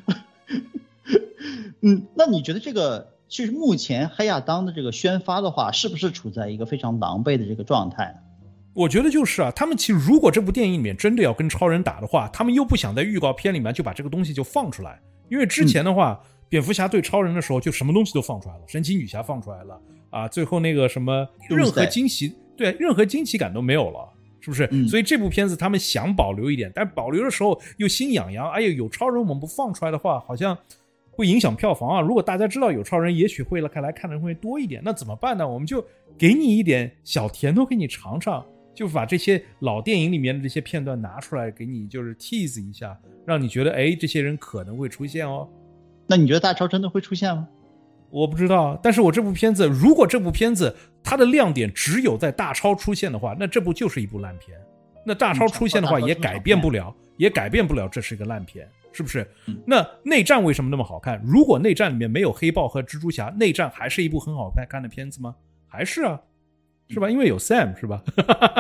嗯，那你觉得这个就是目前黑亚当的这个宣发的话，是不是处在一个非常狼狈的这个状态？ 我觉得就是啊，他们其实如果这部电影里面真的要跟超人打的话，他们又不想在预告片里面就把这个东西就放出来，因为之前的话、嗯、蝙蝠侠对超人的时候就什么东西都放出来了，神奇女侠放出来了啊，最后那个什么任何惊喜，对，任何惊奇感都没有了，是不是、嗯、所以这部片子他们想保留一点，但保留的时候又心痒痒，哎呀有超人我们不放出来的话好像会影响票房啊，如果大家知道有超人也许会来看的会多一点，那怎么办呢？我们就给你一点小甜头给你尝尝，就把这些老电影里面的这些片段拿出来给你就是 tease 一下，让你觉得哎这些人可能会出现哦。 那你觉得大超真的会出现吗？ 我不知道，但是我这部片子如果这部片子它的亮点只有在大超出现的话，那这部就是一部烂片，那大超出现的话也改变不了、嗯、也改变不了这是一个烂片，是不是、嗯、那内战为什么那么好看？如果内战里面没有黑豹和蜘蛛侠，内战还是一部很好看的片子吗？还是啊，是吧？因为有 Sam 是吧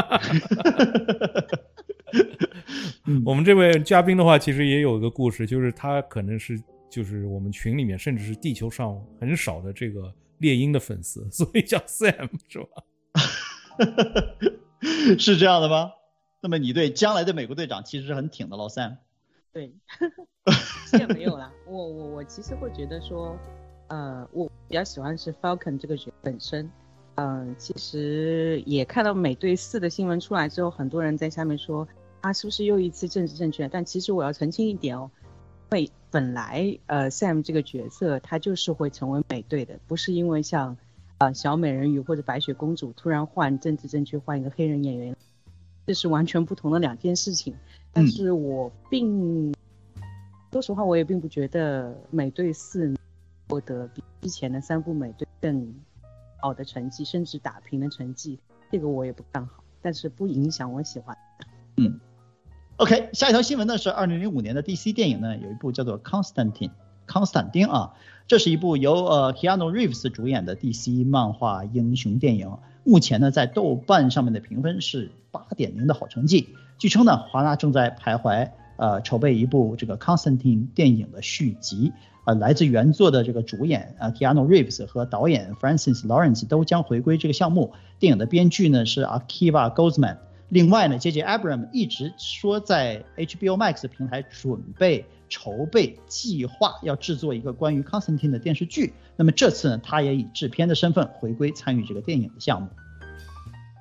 我们这位嘉宾的话其实也有一个故事，就是他可能是就是我们群里面甚至是地球上很少的这个猎鹰的粉丝，所以叫 Sam 是吧是这样的吗？那么你对将来的美国队长其实是很挺的老 Sam。 对现在没有啦，我我我其实会觉得说呃，我比较喜欢是 Falcon 这个角本身。嗯、呃，其实也看到美队四的新闻出来之后，很多人在下面说啊，是不是又一次政治正确？但其实我要澄清一点哦，因为本来呃 Sam 这个角色他就是会成为美队的，不是因为像呃小美人鱼或者白雪公主突然换政治正确换一个黑人演员，这是完全不同的两件事情。但是我并、嗯、说实话，我也并不觉得美队四获得比之前的三部美队更好的成绩，甚至打平的成绩，这个我也不看好，但是不影响我喜欢。 嗯 ，OK， 下一条新闻呢是二零零五年的 D C 电影呢有一部叫做 Constantine 康斯坦丁啊，这是一部由呃 Keanu Reeves 主演的 D C 漫画英雄电影，目前呢在豆瓣上面的评分是 八点零 的好成绩。据称呢华纳正在徘徊呃筹备一部这个 Constantine 电影的续集。呃，来自原作的这个主演啊 Keanu Reeves 和导演 Francis Lawrence 都将回归这个项目。电影的编剧呢是 Akiva Goldsman。另外呢 J J Abrams 一直说在 H B O Max 平台准备筹备计划要制作一个关于 Constantine 的电视剧。那么这次呢他也以制片的身份回归参与这个电影的项目。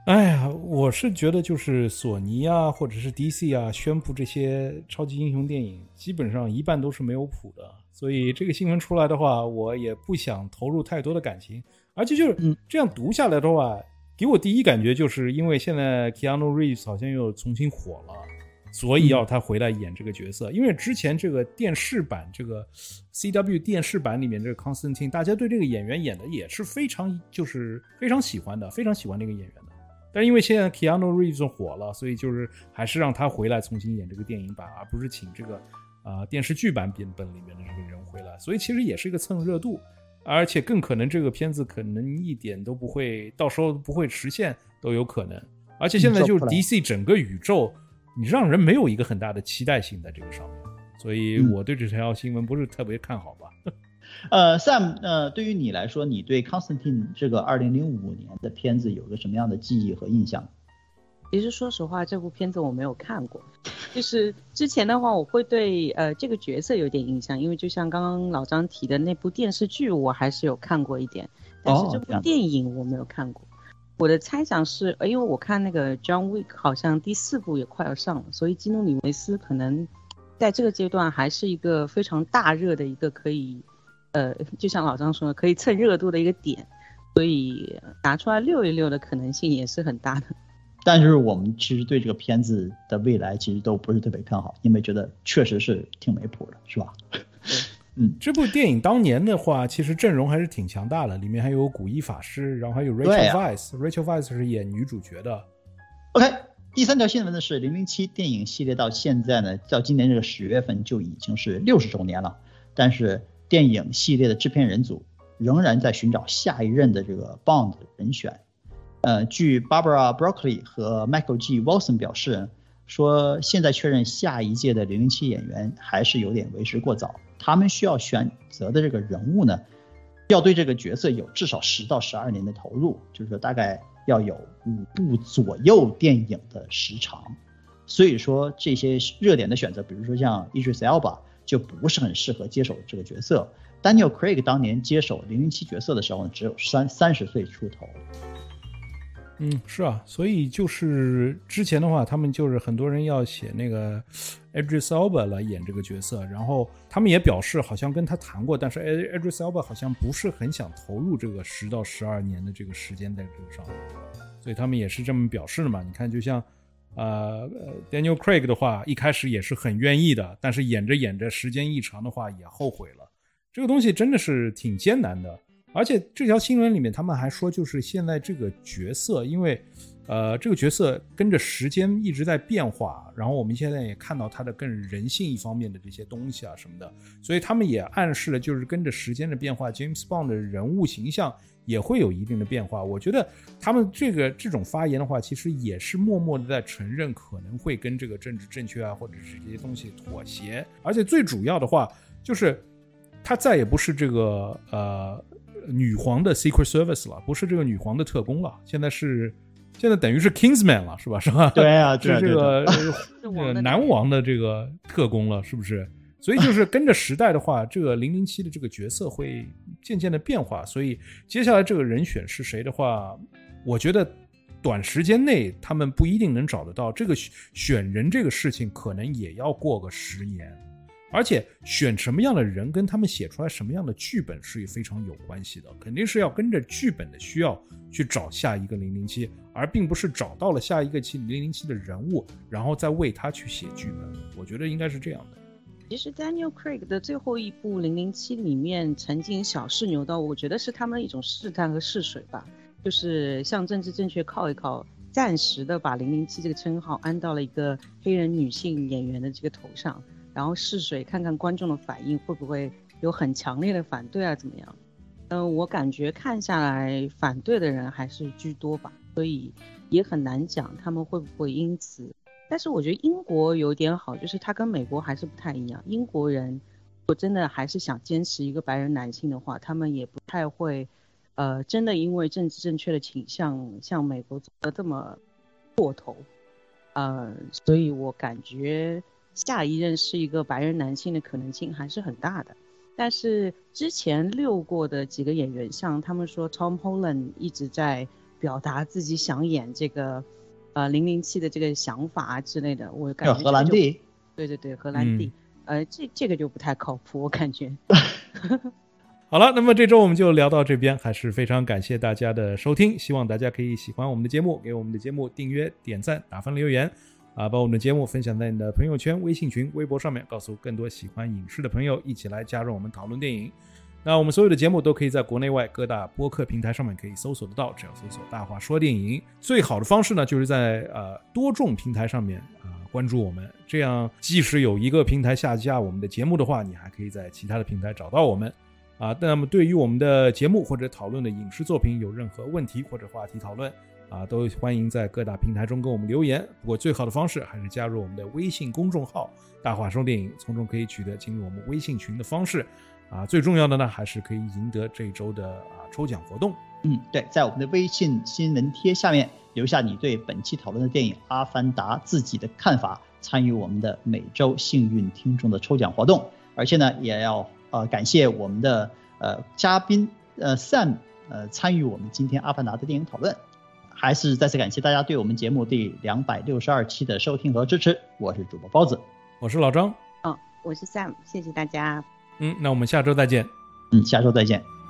哎呀，我是觉得就是索尼啊，或者是 D C 啊，宣布这些超级英雄电影，基本上一半都是没有谱的。所以这个新闻出来的话，我也不想投入太多的感情。而且就是这样读下来的话，给我第一感觉就是因为现在 Keanu Reeves 好像又重新火了，所以要他回来演这个角色。因为之前这个电视版，这个 C W 电视版里面这个 Constantine， 大家对这个演员演的也是非常就是非常喜欢的，非常喜欢这个演员的。但因为现在 Keanu Reeves 火了，所以就是还是让他回来重新演这个电影版，而不是请这个啊、呃、电视剧版版本里面的这个人回来，所以其实也是一个蹭热度，而且更可能这个片子可能一点都不会，到时候不会实现都有可能。而且现在就是 D C 整个宇宙，你让人没有一个很大的期待性在这个上面，所以我对这条新闻不是特别看好吧。 呃 ，Sam， 呃，对于你来说，你对 Constantine 这个二零零五年的片子有个什么样的记忆和印象？ 其实说实话，这部片子我没有看过。就是之前的话，我会对呃这个角色有点印象，因为就像刚刚老张提的那部电视剧，我还是有看过一点，但是这部电影我没有看过。哦、我的猜想是，因为我看那个 John Wick 好像第四部也快要上了，所以基努里维斯可能在这个阶段还是一个非常大热的一个可以。呃，就像老张说的，可以蹭热度的一个点，所以拿出来溜一溜的可能性也是很大的。 但是我们其实对这个片子的未来其实都不是特别看好，因为觉得确实是挺没谱的，是吧？ 嗯，这部电影当年的话，其实阵容还是挺强大的，里面还有古一法师，然后还有 Rachel Weisz，Rachel Weisz 是演女主角的。 OK， 第三条新闻呢是零零七电影系列到现在呢，到今年这个十月份就已经是六十周年了，但是电影系列的制片人组仍然在寻找下一任的这个 Bond 人选。呃，据 Barbara Broccoli 和 Michael G. Wilson 表示说，现在确认下一届的零零七演员还是有点为时过早。他们需要选择的这个人物呢，要对这个角色有至少十到十二年的投入，就是说大概要有五部左右电影的时长。所以说这些热点的选择，比如说像 Idris Elba。就不是很适合接手这个角色。Daniel Craig 当年接手零零七角色的时候呢，只有三三十岁出头。 嗯，是啊，所以就是之前的话，他们就是很多人要写那个 Idris Elba 来演这个角色，然后他们也表示好像跟他谈过，但是 Idris Elba 好像不是很想投入这个十到十二年的这个时间在这个上面，所以他们也是这么表示的嘛。你看，就像。呃 Daniel Craig 的话一开始也是很愿意的，但是演着演着时间一长的话也后悔了，这个东西真的是挺艰难的。而且这条新闻里面他们还说，就是现在这个角色因为呃这个角色跟着时间一直在变化，然后我们现在也看到他的更人性一方面的这些东西啊什么的，所以他们也暗示了就是跟着时间的变化 James Bond 的人物形象也会有一定的变化。我觉得他们这个这种发言的话，其实也是默默的在承认可能会跟这个政治正确啊，或者是这些东西妥协。而且最主要的话，就是他再也不是这个呃女皇的 Secret Service 了，不是这个女皇的特工了，现在是现在等于是 Kingsman 了，是吧？是吧？ 对啊， 是这个男王的这个特工了，是不是？所以就是跟着时代的话，这个零零七的这个角色会渐渐的变化，所以接下来这个人选是谁的话，我觉得短时间内他们不一定能找得到。这个选人这个事情可能也要过个十年，而且选什么样的人跟他们写出来什么样的剧本是非常有关系的，肯定是要跟着剧本的需要去找下一个零零七，而并不是找到了下一个零零七的人物，然后再为他去写剧本。我觉得应该是这样的。 其实 Daniel Craig 的最后一部零零七里面曾经小试牛刀，我觉得是他们的一种试探和试水吧，就是向政治正确靠一靠，暂时的把零零七这个称号安到了一个黑人女性演员的这个头上，然后试水看看观众的反应会不会有很强烈的反对啊怎么样。嗯、呃，我感觉看下来反对的人还是居多吧，所以也很难讲他们会不会因此。但是我觉得英国有点好，就是它跟美国还是不太一样。英国人如果真的还是想坚持一个白人男性的话，他们也不太会呃，真的因为政治正确的倾向像美国走得这么过头。呃，所以我感觉下一任是一个白人男性的可能性还是很大的。但是之前溜过的几个演员，像他们说 Tom Holland 一直在表达自己想演这个呃零零七的这个想法啊之类的，我感觉荷兰弟， 对对对，荷兰弟，嗯、呃，这这个就不太靠谱，我感觉。 好了，那么这周我们就聊到这边，还是非常感谢大家的收听，希望大家可以喜欢我们的节目，给我们的节目订阅、点赞、打分、留言啊，把我们的节目分享在你的朋友圈、微信群、微博上面，告诉更多喜欢影视的朋友，一起来加入我们讨论电影。那我们所有的节目都可以在国内外各大播客平台上面可以搜索得到，只要搜索大话说电影。最好的方式呢，就是在呃多众平台上面啊、呃、关注我们，这样即使有一个平台下架我们的节目的话，你还可以在其他的平台找到我们啊。那么对于我们的节目或者讨论的影视作品有任何问题或者话题讨论啊，都欢迎在各大平台中跟我们留言。不过最好的方式还是加入我们的微信公众号大话说电影，从中可以取得进入我们微信群的方式啊。最重要的呢，还是可以赢得这周的啊抽奖活动。 嗯，对，在我们的微信新闻贴下面留下你对本期讨论的电影《阿凡达》自己的看法，参与我们的每周幸运听众的抽奖活动。而且呢，也要呃感谢我们的呃嘉宾呃 Sam 呃参与我们今天《阿凡达》的电影讨论。还是再次感谢大家对我们节目第两百六十二期的收听和支持。我是主播包子， 我是老张， 哦，我是 Sam， 谢谢大家。 嗯，那我们下周再见。 嗯，下周再见。